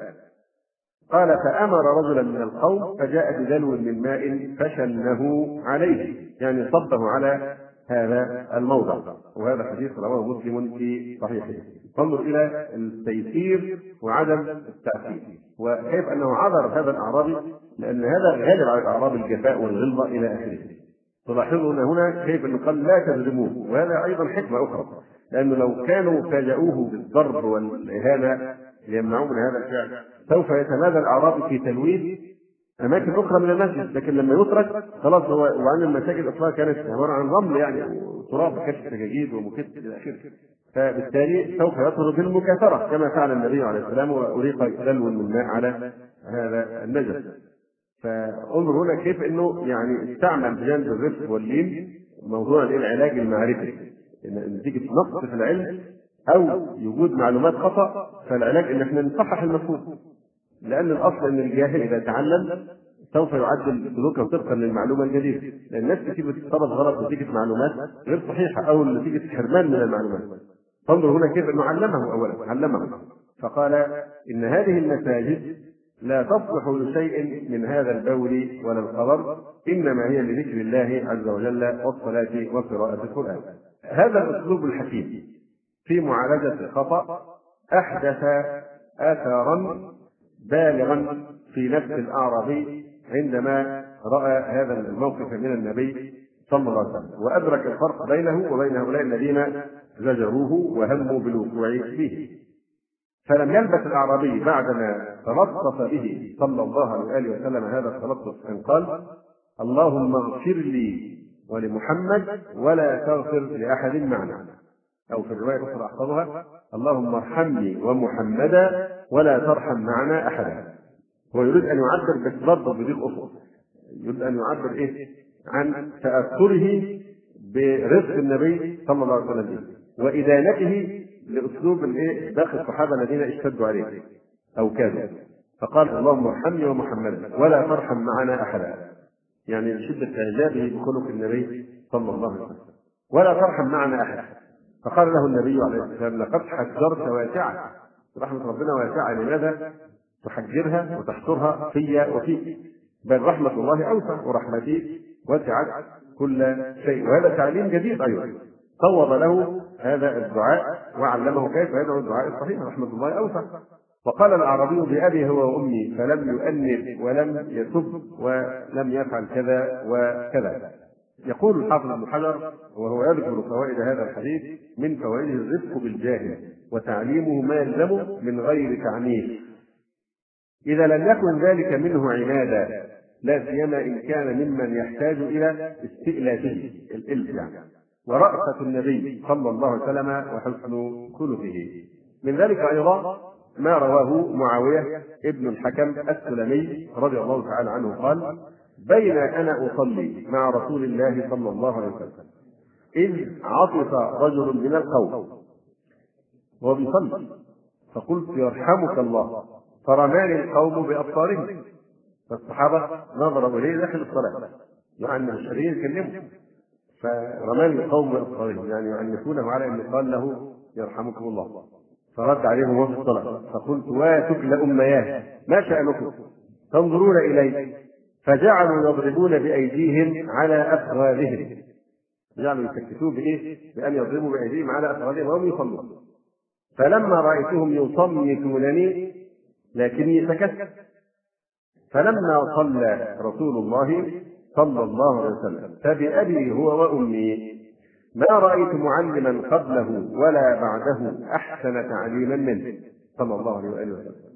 A: قال: فأمر رجلا من القوم فجاء بدلو من ماء فشنه عليه، يعني صبه على هذا الموضع. وهذا حديث رواه مسلم في صحيحه. انظر الى التيسير وعدم التأثير، وكيف انه عذر هذا الاعرابي، لان هذا غالب على الاعراب الجفاء والغلظه الى اخره. تلاحظون هنا كيف انه قال: لا تظلموه، وهذا ايضا حكمه اخرى، لانه لو كانوا فاجأوه بالضرب والاهانه ليمنعوه من هذا الفعل سوف يتمادى الاعرابي في تلويث اماكن اخرى من المسجد، لكن لما يترك خلاص هو. وعن المساجد اصلا كانت عباره عن رمل يعني وتراب، كشف سجاجيد ومكت الى اخره، فبالتالي سوف يطرد بالمكاثره كما فعل النبي عليه السلام واريق دلو من الماء على هذا النجس. فانظر هنا كيف انه يعني استعمل بجانب الرفق واللين موضوع العلاج المعرفي، ان نتيجه نقص في العلم او وجود معلومات خطا، فالعلاج ان احنا نصحح المفهوم، لان الاصل ان الجاهل اذا تعلم سوف يعدل سلوكه طبقا للمعلومه الجديده، لان الناس كتير بتتصرف غلط نتيجه معلومات غير صحيحه او نتيجه حرمان من المعلومات. فانظر هنا كيف انه علمه اولا، علمه فقال: ان هذه المساجد لا تصلح لشيء من هذا البول ولا الخبر، إنما هي لذكر الله عز وجل والصلاة وقراءة القرآن. هذا الأسلوب الحكيم في معالجة الخطأ أحدث آثارا بالغا في نفس الأعرابي عندما رأى هذا الموقف من النبي صلى الله عليه وسلم، وأدرك الفرق بينه وبين هؤلاء الذين زجروه وهموا بالوقوع فيه. فلم يلبث الأعرابي بعدما تلطف به صلى الله عليه وسلم هذا التلطف أن قال: اللهم اغفر لي ولمحمد ولا تغفر لأحد معنا، أو في الرواية الأخرى أحفظها: اللهم ارحمني ومحمدا ولا ترحم معنا أحدا. هو يريد أن يعبر بس برضه بضيق أفق، يريد أن يعبر إيه؟ عن تأثره برزق النبي صلى الله عليه وسلم وإدانته لأسلوب الإيه؟ باقي الصحابة الذين اشتدوا عليه أو كانوا، فقال: اللهم ارحمني ومحمدا ولا ترحم معنا أحدا، يعني لشدة إعجابه بخلق النبي صلى الله عليه وسلم، ولا ترحم معنا أحدا. فقال له النبي عليه الصلاة والسلام: لقد حجرت واسعة، رحمة ربنا واسعة، لماذا تحجرها وتحصرها في وفيك؟ بل رحمة الله أوسع، ورحمتي وسعت كل شيء. وهذا تعليم جديد أيضا، صوب له هذا الدعاء وعلمه كيف يدعو الدعاء الصحيح: رحمة الله أوسع. وقال الأعرابي: بأبي هو وأمي، فلم يؤنب ولم يسب ولم يفعل كذا وكذا. يقول الحافظ ابن حجر وهو يذكر فوائد هذا الحديث: من فوائده الرفق بالجاهل وتعليمه ما يلزمه من غير تعنيف، إذا لم يكن ذلك منه عنادا، لا سيما إن كان ممن يحتاج إلى استئلافه الإلف يعني، ورأفة النبي صلى الله عليه وسلم وحسن خلقه. من ذلك أيضا ما رواه معاوية ابن الحكم السلمي رضي الله تعالى عنه قال: بين أنا أصلي مع رسول الله صلى الله عليه وسلم إذ عطف رجل من القوم وهو بيصلي، فقلت: يرحمك الله، فرماني القوم بأبصارهم، فالصحابة نظروا إليه داخل الصلاة، يعني مش قادرين يكلموا، فرماني القوم بأبصارهم، يعني يعنفونه على أن يقال له يرحمكم الله. فرد عليهم وهو في الصلاة فقلت: واتكل أمياه، ما شأنكم تنظرون إلي؟ فجعلوا يضربون بأيديهم على أفخاذهم، جعلوا يسكتوه بإيه؟ بأن يضربوا بأيديهم على أفخاذهم وهم يصلون. فلما رأيتهم يصمتونني لكني سكت. فلما صلى رسول الله صلى الله عليه وسلم فبأبي هو وأمي ما رأيت معلما قبله ولا بعده أحسن تعليما منه صلى الله عليه وسلم.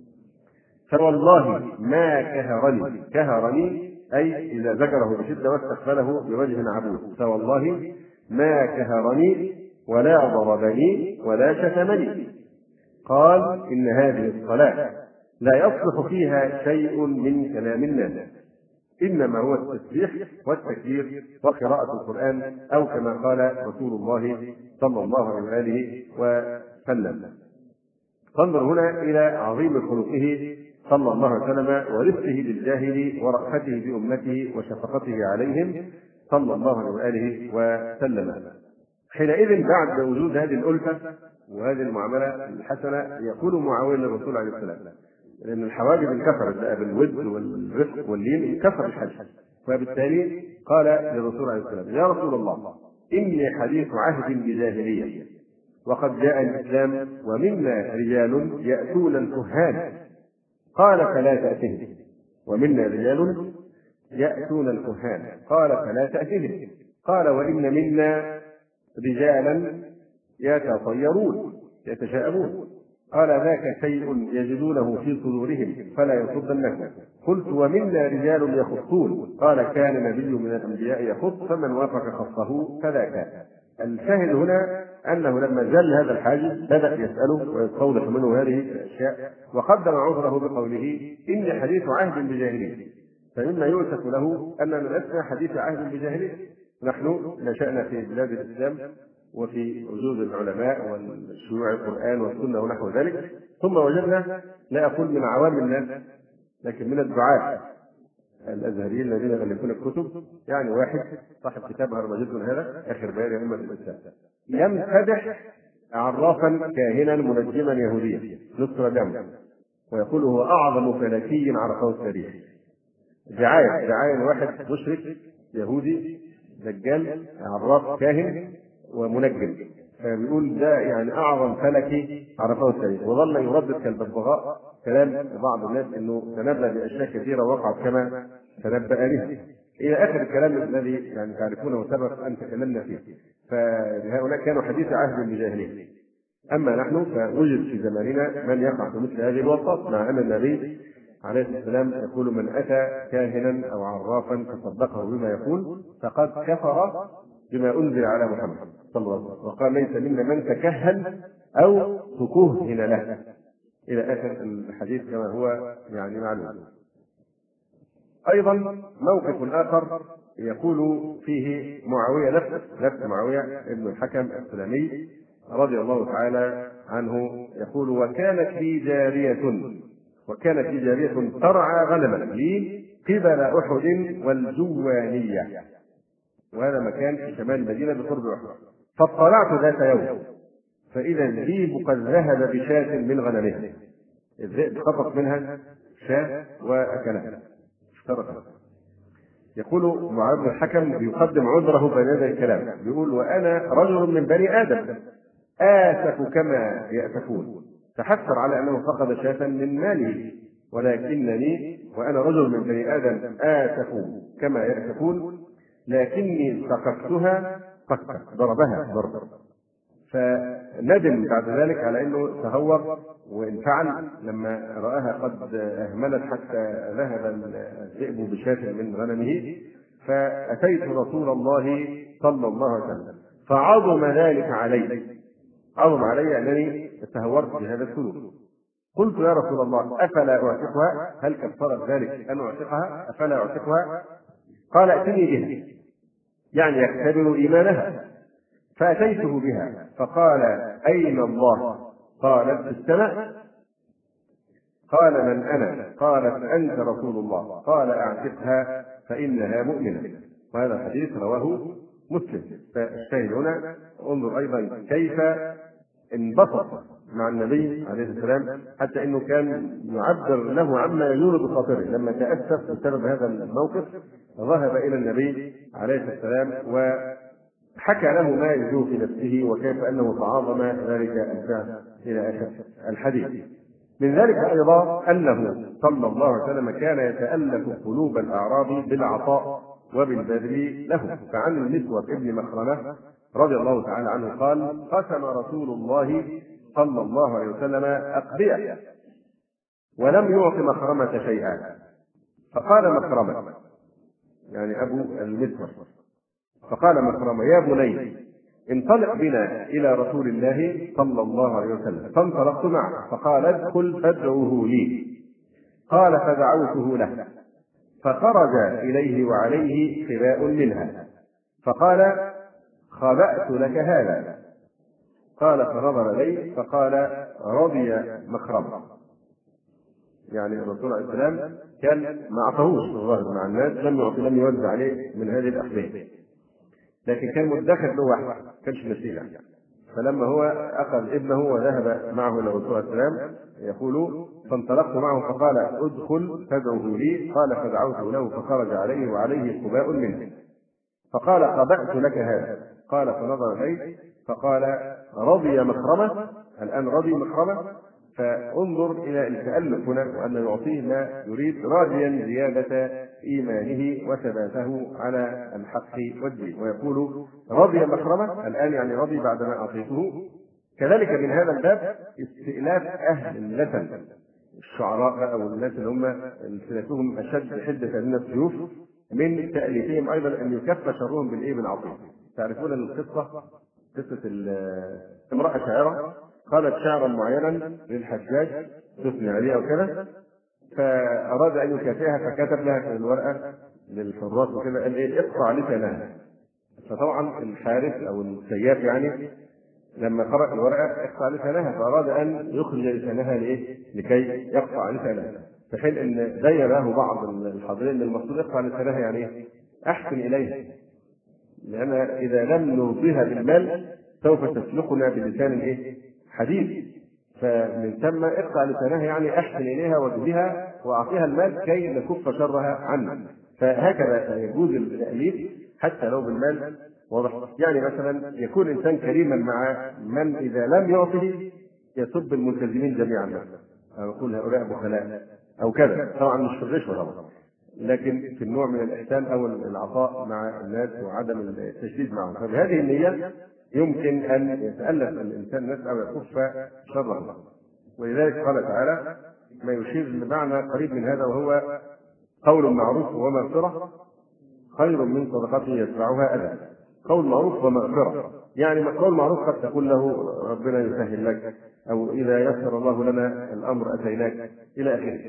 A: فوالله ما كهرني، كهرني أي إذا ذكره بشدة واستقبله بوجه عبوس، فوالله ما كهرني ولا ضربني ولا شتمني. قال: إن هذه الصلاة لا يصلح فيها شيء من كلام الناس، إنما هو التسبيح والتكبير وقراءة القرآن، أو كما قال رسول الله صلى الله عليه وسلم. فانظر هنا إلى عظيم خلقه صلى الله عليه وسلم ورفقه بالجاهل ورأفته بأمته وشفقته عليهم صلى الله عليه وسلم. حينئذ بعد وجود هذه الألفة وهذه المعاملة الحسنة يقول معاوية للرسول عليه السلام، لأن الحواجز انكسرت بقى بالود والرفق واللين، انكسر الحج، وبالتالي قال للرسول عليه السلام: يا رسول الله، إني حديث عهد بجاهلية وقد جاء الإسلام ومنا رجال يأتون الكهان. قال: فلا تأتهم. ومنا رجال يأتون الكهان. قال: فلا تأتهم. قال: وإن منا رجالا يتطيرون يتشاءمون. قال: ذاك شيء يجدونه في صدورهم فلا يصدنكم. قلت: ومنا رجال يخصون. قال: كان نبي من الأنبياء يخص، فمن وافق خصه فذاك. الشاهد هنا أنه لما زال هذا الحاجز بدأ يسأله ويستوضح منه هذه الأشياء، وقدم عذره بقوله: إني حديث عهد بجاهلية. فمما يؤسف له أننا لسنا حديث عهد بجاهلية، نحن نشأنا في بلاد الإسلام وفي وجود العلماء والشيوع القرآن والسنة ونحو ذلك، ثم وجدنا، لا أقول من عوام الناس لكن من الدعاة الأزهريين الذين يؤلفون الكتب، يعني واحد صاحب كتاب هرمجدون هذا آخر بيان أمة الإسلام يمتدح عرافا كاهنا منجما يهوديا نصر دم، ويقول هو أعظم فلكي عرفه التاريخ. دعاية دعاية واحد مشرك يهودي دجال عراف كاهن ومنجم، فبيقول ده يعني أعظم فلكي عرفه التاريخ، وظل يردد كالببغاء كلام بعض الناس انه تنبأ باشياء كثيره وقعت كما تنبأ بها الى اخر الكلام الذي يعني تعرفونه وسبق ان تكلمنا فيه. فهؤلاء كانوا حديث عهد بجاهليه. اما نحن فوجد في زماننا من يقع في مثل هذه الوسط، مع ان النبي عليه الصلاه والسلام يقول من اتى كاهنا او عرافا فصدقه بما يقول فقد كفر بما انزل على محمد صلى الله عليه وسلم، وقال ليس منا من تكهن او تكهن له إلى آخر الحديث كما هو يعني معلوم. أيضا موقف آخر يقول فيه معاوية نفسه نفس معاوية ابن الحكم السلمي رضي الله تعالى عنه، يقول وكانت لي جارية وكانت لي جارية ترعى غنما لي قبل أحد والجوانية، وهذا مكان في شمال المدينة بقرب أحد. فاطلعت ذات يوم فإذا الذئب قد ذهب بشاة من غنمها، الذئب خطف منها شاة وأكلها اشتركت. يقول معاذ بن الحكم بيقدم عذره بين هذا الكلام، بيقول وأنا رجل من بني آدم آسف كما يأسفون، تحسر على أنه فقد شاة من ماله، ولكنني وأنا رجل من بني آدم آسف كما يأسفون لكني سقطتها سقطة ضربها ضربا. فندم بعد ذلك على انه تهور وانفعل لما راها قد اهملت حتى ذهب الذئب بشاة من غنمه. فاتيت رسول الله صلى الله عليه وسلم فعظم ذلك علي، عظم علي انني تهورت بهذا السلوك. قلت يا رسول الله افلا اعتقها؟ هل كفرت ذلك ان اعتقها؟ افلا اعتقها؟ قال ائتني بها، يعني يختبر ايمانها. فأتيته بها فقال أين الله؟ قالت في السماء. قال من أنا؟ قالت أنت رسول الله. قال أعتقها فإنها مؤمنة. وهذا الحديث رواه مسلم. فالشاهد هنا انظر أيضا كيف انبسط مع النبي عليه السلام حتى انه كان يعبر له عما يجول بخاطره لما تأسف بسبب هذا الموقف، ذهب إلى النبي عليه السلام و حكى له ما يجوز في نفسه وكيف انه تعاظم ذلك الفعل الى اخر الحديث. من ذلك ايضا انه صلى الله عليه وسلم كان يتالف قلوب الاعراب بالعطاء وبالبذل له. فعن المسور ابن مخرمه رضي الله تعالى عنه قال قسم رسول الله صلى الله عليه وسلم اقبيه ولم يعط مخرمه شيئا، فقال مخرمه يعني ابو المسور فقال مخرمة يا بني انطلق بنا إلى رسول الله صلى الله عليه وسلم. فانطلقت معه فقال ادخل فادعوه لي. قال فدعوته له فخرج إليه وعليه خباء منها فقال خبأت لك هذا. قال فنظر إليه فقال رضي مخرمة، يعني الرسول عليه السلام كان ما أعطاهوش الظاهر مع الناس، لم يعطي لم يوزع عليه من هذه الأخبار، لكن كان مدخر له واحد كانش نسيله. فلما هو اخذ ابنه وذهب معه الى الرسول عليه السلام يقول فانطلقت معه فقال ادخل فادعوه لي. قال فدعوته له فخرج عليه وعليه قباء منه فقال قبأت لك هذا. قال فنظر اليه فقال رضي مخرمه، الان رضي مخرمه. فانظر الى التألف هنا وان يعطيه ما يريد راجيا زياده ايمانه وثباته على الحق والدين. ويقول رضي مخرمه الان يعني رضي بعدما اعطيته. كذلك من هذا الباب استئلاف اهل اللسن الشعراء او الناس اللي هم سلسلتهم اشد حده من السيوف من تأليفهم ايضا ان يكف شرهم بالايه بالعطيه. تعرفون القصه قصه امراه شاعره قالت شعرا معينا للحجاج تثني عليه وكذا، فاراد ان يكافئها فكتب لها في الورقه للحراس وكذا قال ايه اقطع لسانها. فطبعا الحارس او السياف يعني لما قرأ الورقه اقطع لسانها فاراد ان يخرج لسانها لايه لكي يقطع لسانها، في حين ان بين له بعض الحاضرين ان المقصود اقطع لسانها يعني ايه احسن اليها، لان اذا لم نرضيها بالمال سوف تسلكنا بلسان ايه حديد. فمن ثم اقطع لسانها يعني احسن اليها واجزها واعطيها المال كي نكف شرها عنها. فهكذا يجوز التأليف حتى لو بالمال. واضح؟ يعني مثلا يكون انسان كريما مع من اذا لم يعطه يسب الملتزمين جميعا او يقول هؤلاء بخلاء او كذا، طبعا مش في الرشوه طبعا، لكن في النوع من الاحسان او العطاء مع الناس وعدم التشديد معهم. فبهذه النيه يمكن ان يتالف الانسان الناس او يكف شرهم. ولذلك قال تعالى ما يشير لمعنى قريب من هذا، وهو قول معروف ومغفره خير من صدقه يتبعها اذى. قول معروف ومغفره، يعني قول معروف قد تقول له ربنا يسهل لك، او اذا يسر الله لنا الامر اتيناك الى اخره.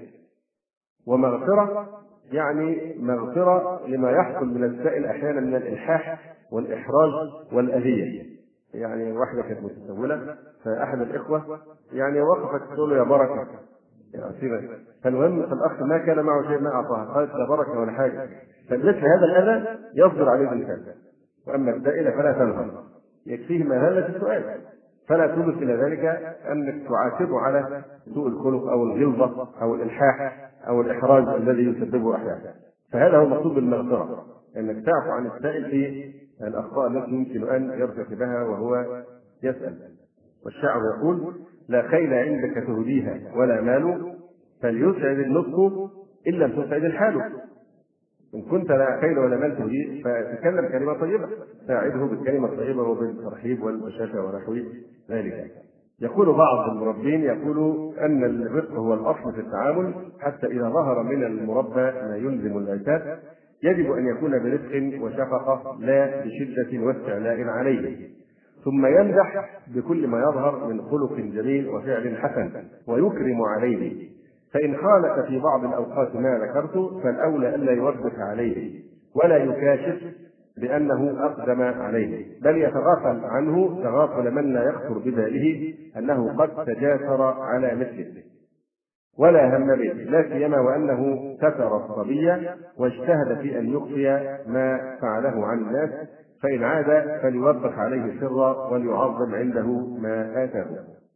A: ومغفره يعني مغفره لما يحصل من السائل احيانا من الالحاح والاحراج والاذيه. يعني واحده كانت متسوله فاحد الاخوه يعني وقفت تقول له يا بركه يا سيبك، فالمهم فالاخ ما كان معه شيء ما اعطاها، قالت لا بركه ولا حاجه. فمثل هذا الاذى يصدر عليه الانسان. واما السائل فلا تنهر، يكفيه مهله السؤال، فلا تضف الى ذلك انك تعاتبه على سوء الخلق او الغلظه او الالحاح او الاحراج الذي يسببه احيانا. فهذا هو المقصود بالمغفره، انك تعفو عن السائل في الاخطاء التي يمكن ان يرتكبها وهو يسال. والشاعر يقول لا خيل عندك تهديها ولا مال، فليسعد النطق ان لم تسعد الحال. إن كنت لا خيل ولا مال تهديه فتكلم كلمة طيبة، ساعده بالكلمة الطيبة وبالترحيب والبشاشة ونحو ذلك. يقول بعض المربين يقول أن الرفق هو الأصل في التعامل، حتى إذا ظهر من المربى ما يلزم العتاب يجب أن يكون برفق وشفقة لا بشدة واستعلاء عليه، ثم يمدح بكل ما يظهر من خلق جميل وفعل حسن ويكرم عليه. فإن خالف في بعض الأوقات ما ذكرت فالأولى ألا يوبخ عليه ولا يكاشف بأنه أقدم عليه، بل يتغافل عنه تغافل من لا يخطر بباله أنه قد تجاسر على مثله ولا هم به، لا سيما وأنه ستر الصبي واجتهد في أن يخفي ما فعله عن الناس، فإن عاد فليوبخ عليه سرا وليعظم عنده ما آتاه.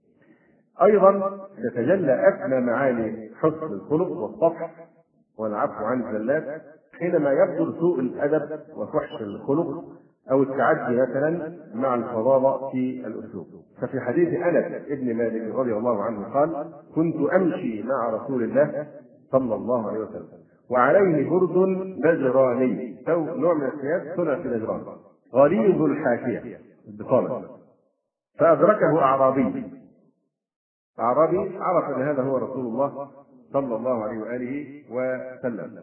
A: أيضا تتجلى أسمى معاني حسن الخلق والصفح والعفو عن الزلات حينما يبدو سوء الأدب وفحش الخلق أو التعدي مثلا مع الفظاظة في الأسلوب. ففي حديث أنس ابن مالك رضي الله عنه قال كنت أمشي مع رسول الله صلى الله عليه وسلم وعليه برد نجراني، أو نوع من الثياب صنع في نجران غليظ الحاشية البطانة، فأدركه أعرابي أعرابي عرف أن هذا هو رسول الله صلى الله عليه وآله وسلم،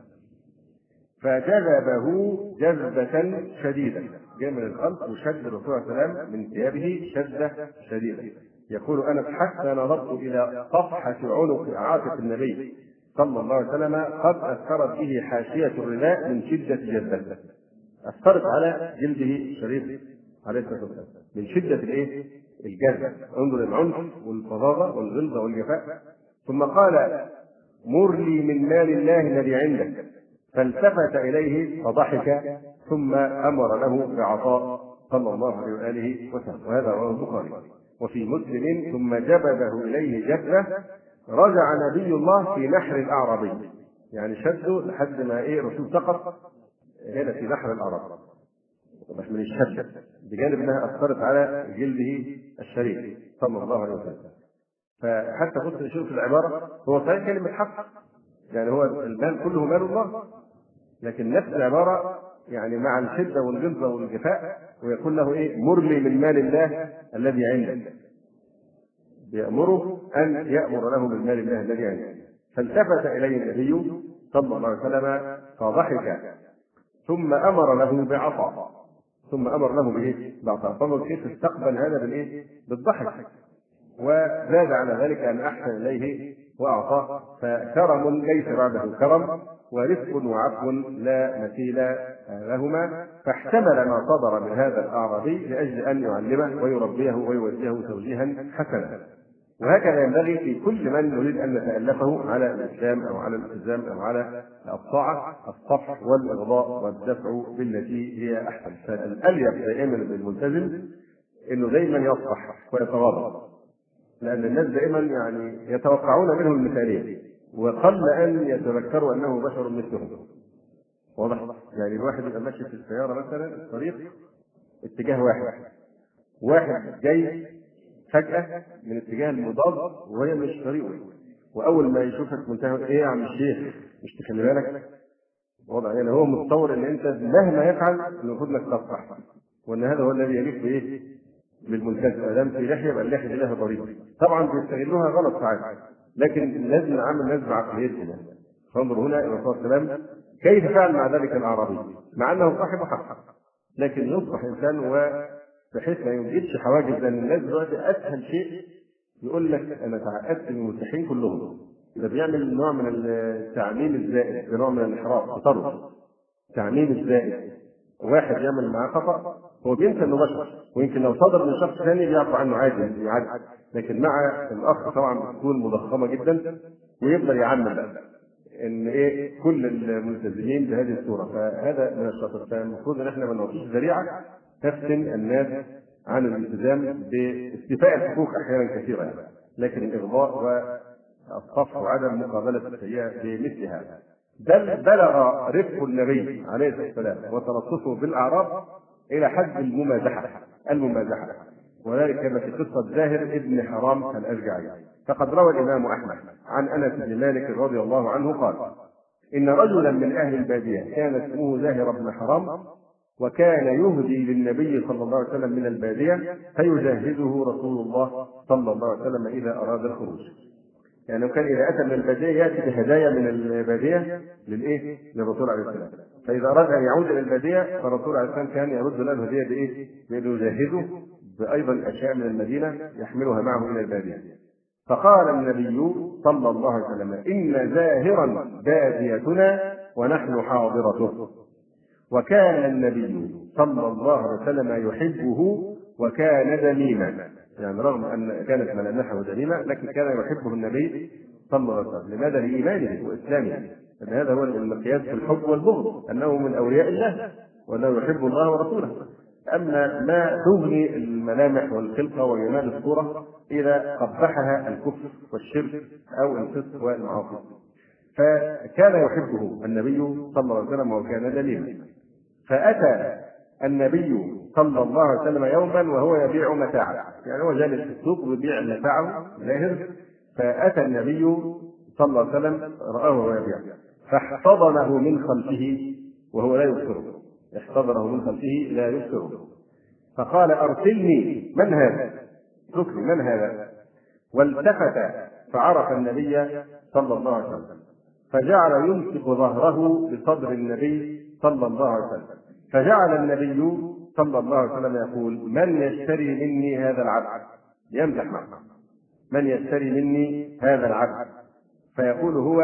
A: فجذبه جذبة شديدة، جاء من الخلق وشد الرسول عليه السلام من ثيابه شدة شديدة. يقول أنس حتى نظرت إلى صفحة عنق عاتق النبي صلى الله عليه وسلم قد أثرت به حاشية الرداء من شدة جذبته، أثرت على جلده الشريف عليه الصلاة والسلام من شدة الإيه؟ الجذب. انظر العنف والفظاظة والغلظة والجفاء. ثم قال مر لي من مال الله الذي عندك، فالتفت إليه فضحك ثم أمر له بعطاء صلى الله عليه وآله وسلم. وهذا رواه البخاري. وفي مسلم ثم جبده إليه جبة رجع نبي الله في نحر الأعرابي، يعني شده لحد ما إيه رسول سقط هنا في نحر الأعراب مش من الشدة، بجانب أنها أثرت على جلده الشريف صلى الله عليه وسلم. فحتى قلت نشوف في العبارة هو صحيح كلمة حق، يعني هو المال كله مال الله، لكن نفس العبارة يعني مع الشدة والغلظة والجفاء ويقول له إيه مر لي من مال الله الذي عندك، بيأمره أن يأمر له من مال الله الذي عنده. فالتفت إليه النبي صلى الله عليه وسلم فضحك ثم أمر له بعطاء، ثم أمر له بإيه؟ بعطاء. فانظر كيف استقبل هذا بالإيه؟ بالضحك، وزاد على ذلك أن أحسن إليه وأعطاه. فكرم ليس بعده كرم، ورفق وعفو لا مثيل لهما. فاحتمل ما صدر من هذا الأعرابي لأجل أن يعلمه ويربيه ويوجهه توجيها حسنا. وهكذا ينبغي في كل من نريد أن نتألفه على الإسلام أو على الالتزام أو على الطاعة، الصفح والإرضاء والدفع بالتي هي أحسن. فالأليق دائما بالملتزم إنه دائما يصفح ويتواضع، لأن الناس دائما يعني يتوقعون منه المثالية، وقل أن يتذكروا أنه بشر مثلهم. واضح؟ يعني الواحد يبقى ماشي في السيارة مثلا، الطريق اتجاه واحد، واحد جاي فجأة من اتجاه المضاد وهي مش طريقه، وأول ما يشوفك منتهى إيه يا عم الشيخ مش تخلي بالك؟ واضح؟ يعني هو متصور إن أنت مهما يفعل المفروض إنك تصح، وإن هذا هو الذي يليق بإيه؟ بالملتزم، ما دام في لحية يبقى اللحية دي لها طريق. طبعا بيستغلوها غلط ساعات، لكن لازم نعامل الناس بعقليتهم. فانظر هنا الرسول صلى الله عليه وسلم كيف فعل مع ذلك الأعرابي، مع أنه صاحب حق، لكن يصبح إنسان وبحيث ما يوجدش حواجز. لأن الناس دلوقتي أسهل شيء يقول لك أنا تعقدت من الملتحين كلهم. ده بيعمل نوع من التعميم الزائد، نوع من الانحراف، تطرف، تعميم الزائد. واحد يعمل معاه خطأ هو بينسى انه بشر، ويمكن لو صدر من شخص ثاني بيعفو عنه عادي يعدي، لكن مع الاخ طبعا بتكون مضخمه جدا، ويفضل يعمم بقى ان ايه كل الملتزمين بهذه الصوره. فهذا من الشطر. فالمفروض ان احنا ما نعطيش ذريعه تفتن الناس عن الالتزام باستيفاء الحقوق احيانا كثيره يعني. لكن الاغضاء والصف وعدم مقابله السيئه بمثل هذا. بل بلغ رفق النبي عليه الصلاه والسلام وتلطفه بالاعراب الى حد الممازحه الممازحه وذلك كما في قصه زاهر ابن حرام الاشجعي. فقد روى الامام احمد عن انس بن مالك رضي الله عنه قال: ان رجلا من اهل الباديه كان اسمه زاهر بن حرام، وكان يهدي للنبي صلى الله عليه وسلم من الباديه فيجهزه رسول الله صلى الله عليه وسلم اذا اراد الخروج. يعني كان اذا اتى من الباديه ياتي بهدايا من الباديه للايه؟ للرسول عليه السلام. فاذا اراد ان يعود الى الباديه فالرسول عليه السلام كان يرد له الهديه بايه؟ بانه يجهزه بايضا اشياء من المدينه يحملها معه الى الباديه. فقال النبي صلى الله عليه وسلم: ان زاهرا باديتنا ونحن حاضرته. وكان النبي صلى الله عليه وسلم يحبه وكان دميما، يعني رغم ان كانت ملامحه دميمه لكن كان يحبه النبي صلى الله عليه وسلم. لماذا؟ لايمانه واسلامه. هذا هو المقياس في الحب والبغض، انه من اولياء الله وانه يحب الله ورسوله. اما ما تغني الملامح والخلقه وجمال الصوره اذا قبحها الكفر والشرك او الفسق والمعاصي. فكان يحبه النبي صلى الله عليه وسلم وكان دليلا. فاتى النبي صلى الله عليه وسلم يوما وهو يبيع متاعه، يعني هو جالس في السوق ويبيع متاعه زاهر. فاتى النبي صلى الله عليه وسلم رآه وهو يبيع فاحتضنه من خلفه وهو لا يبصره، احتضنه من خلفه لا يبصره. فقال: ارسلني، من هذا؟ اتركني، من هذا؟ والتفت فعرف النبي صلى الله عليه وسلم، فجعل يمسك ظهره بصدر النبي صلى الله عليه وسلم. فجعل النبي صلى الله عليه وسلم يقول: من يشتري مني هذا العبد؟ يمزح معه: من يشتري مني هذا العبد؟ فيقول هو: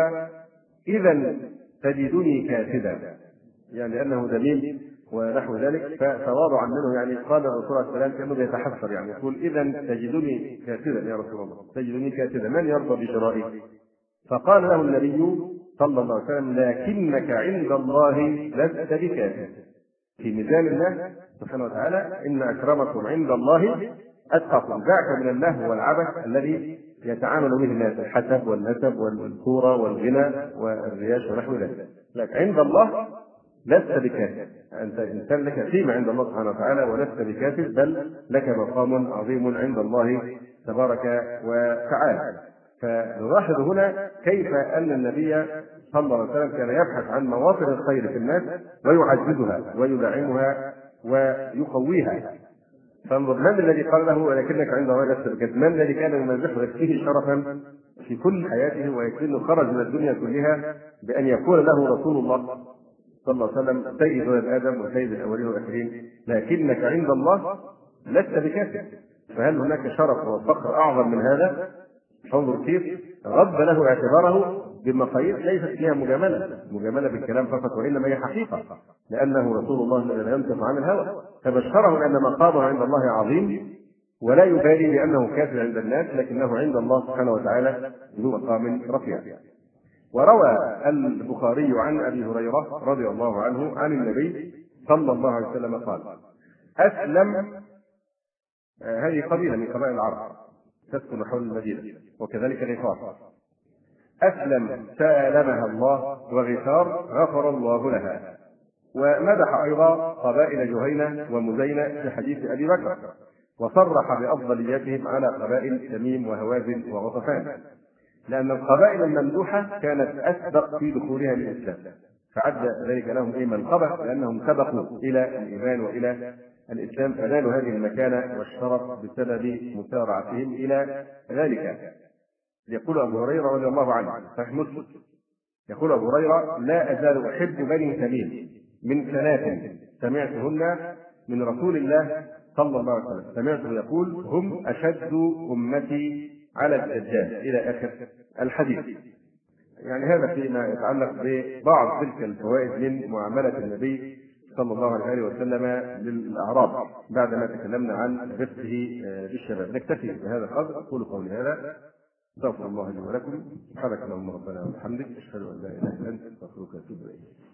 A: اذا تجدني كاسدا، يعني انه دليل ونحو ذلك. فتواضعا منه يعني قال الرسول عليه السلام كانه بيتحسر، يعني يقول: اذا تجدني كاسدا يا رسول الله، تجدني كاسدا، من يرضى بشرائي؟ فقال له النبي صلى الله عليه وسلم: لكنك عند الله لست بكاسد. في ميزان الله سبحانه وتعالى ان اكرمكم عند الله اتقاكم. ذاك من اللهو والعبث الذي يتعامل به الناس، الحسب والنسب والصوره والغنى والرياش ونحو ذلك. لكن عند الله لست بكاسد، انت انسان لك قيمه عند الله سبحانه وتعالى ولست بكاسد، بل لك مقام عظيم عند الله تبارك وتعالى. فنلاحظ هنا كيف ان النبي صلى الله عليه وسلم كان يبحث عن مواطن الخير في الناس ويعززها ويدعمها ويقويها. فانظر من الذي قال له: ولكنك عند الله لست بكاسد؟ من الذي كان يمزحه ويكفيه شرفا في كل حياته ويكفيه خرج من الدنيا كلها بان يكون له رسول الله صلى الله عليه وسلم سيد ولد ادم وسيد الاولين والاخرين؟ لكنك عند الله لست بكاسد. فهل هناك شرف وفخر اعظم من هذا؟ انظر كيف رد له اعتباره بمقاييس ليست فيها مجامله، مجامله بالكلام فقط، وانما هي حقيقه، لانه رسول الله الذي لا ينطق عن الهوى. فبشره ان مقامه عند الله عظيم، ولا يبالي بانه كافر عند الناس، لكنه عند الله سبحانه وتعالى ذو مقام رفيع. وروى البخاري عن ابي هريره رضي الله عنه عن النبي صلى الله عليه وسلم قال: اسلم، هذه قبيله من قبائل العرب، تسكن حول المدينة، وكذلك غفار. أسلم سالمها الله، وغفار غفر الله لها. ومدح أيضا قبائل جهينة ومزينة في حديث أبي بكر، وصرح بأفضليتهم على قبائل تميم وهوازن وغطفان، لأن القبائل الممدوحة كانت أسبق في دخولها للإسلام، فعد ذلك لهم إيه منقبة، لأنهم سبقوا إلى الإيمان وإلى الإسلام، فنالوا هذه المكانة والشرف بسبب مسارعتهم إلى ذلك. يقول أبو هريرة رضي الله عنه صحيح مسلم، يقول أبو هريرة: لا أزال أحب بني تميم من ثلاث سمعتهن من رسول الله صلى الله عليه وسلم، سمعته يقول: هم أشد أمتي على الدجال، إلى آخر الحديث. يعني هذا فيما يتعلق ببعض تلك الفوائد من معاملة النبي صلى الله عليه وسلم للأعراب بعدما تكلمنا عن رفقه بالشباب. نكتفي بهذا القدر. أقول قولي هذا، استغفر الله لي ولكم، سبحانك اللهم ربنا وبحمدك، أشهد أن لا إله إلا أنت، أستغفرك وأتوب إليك.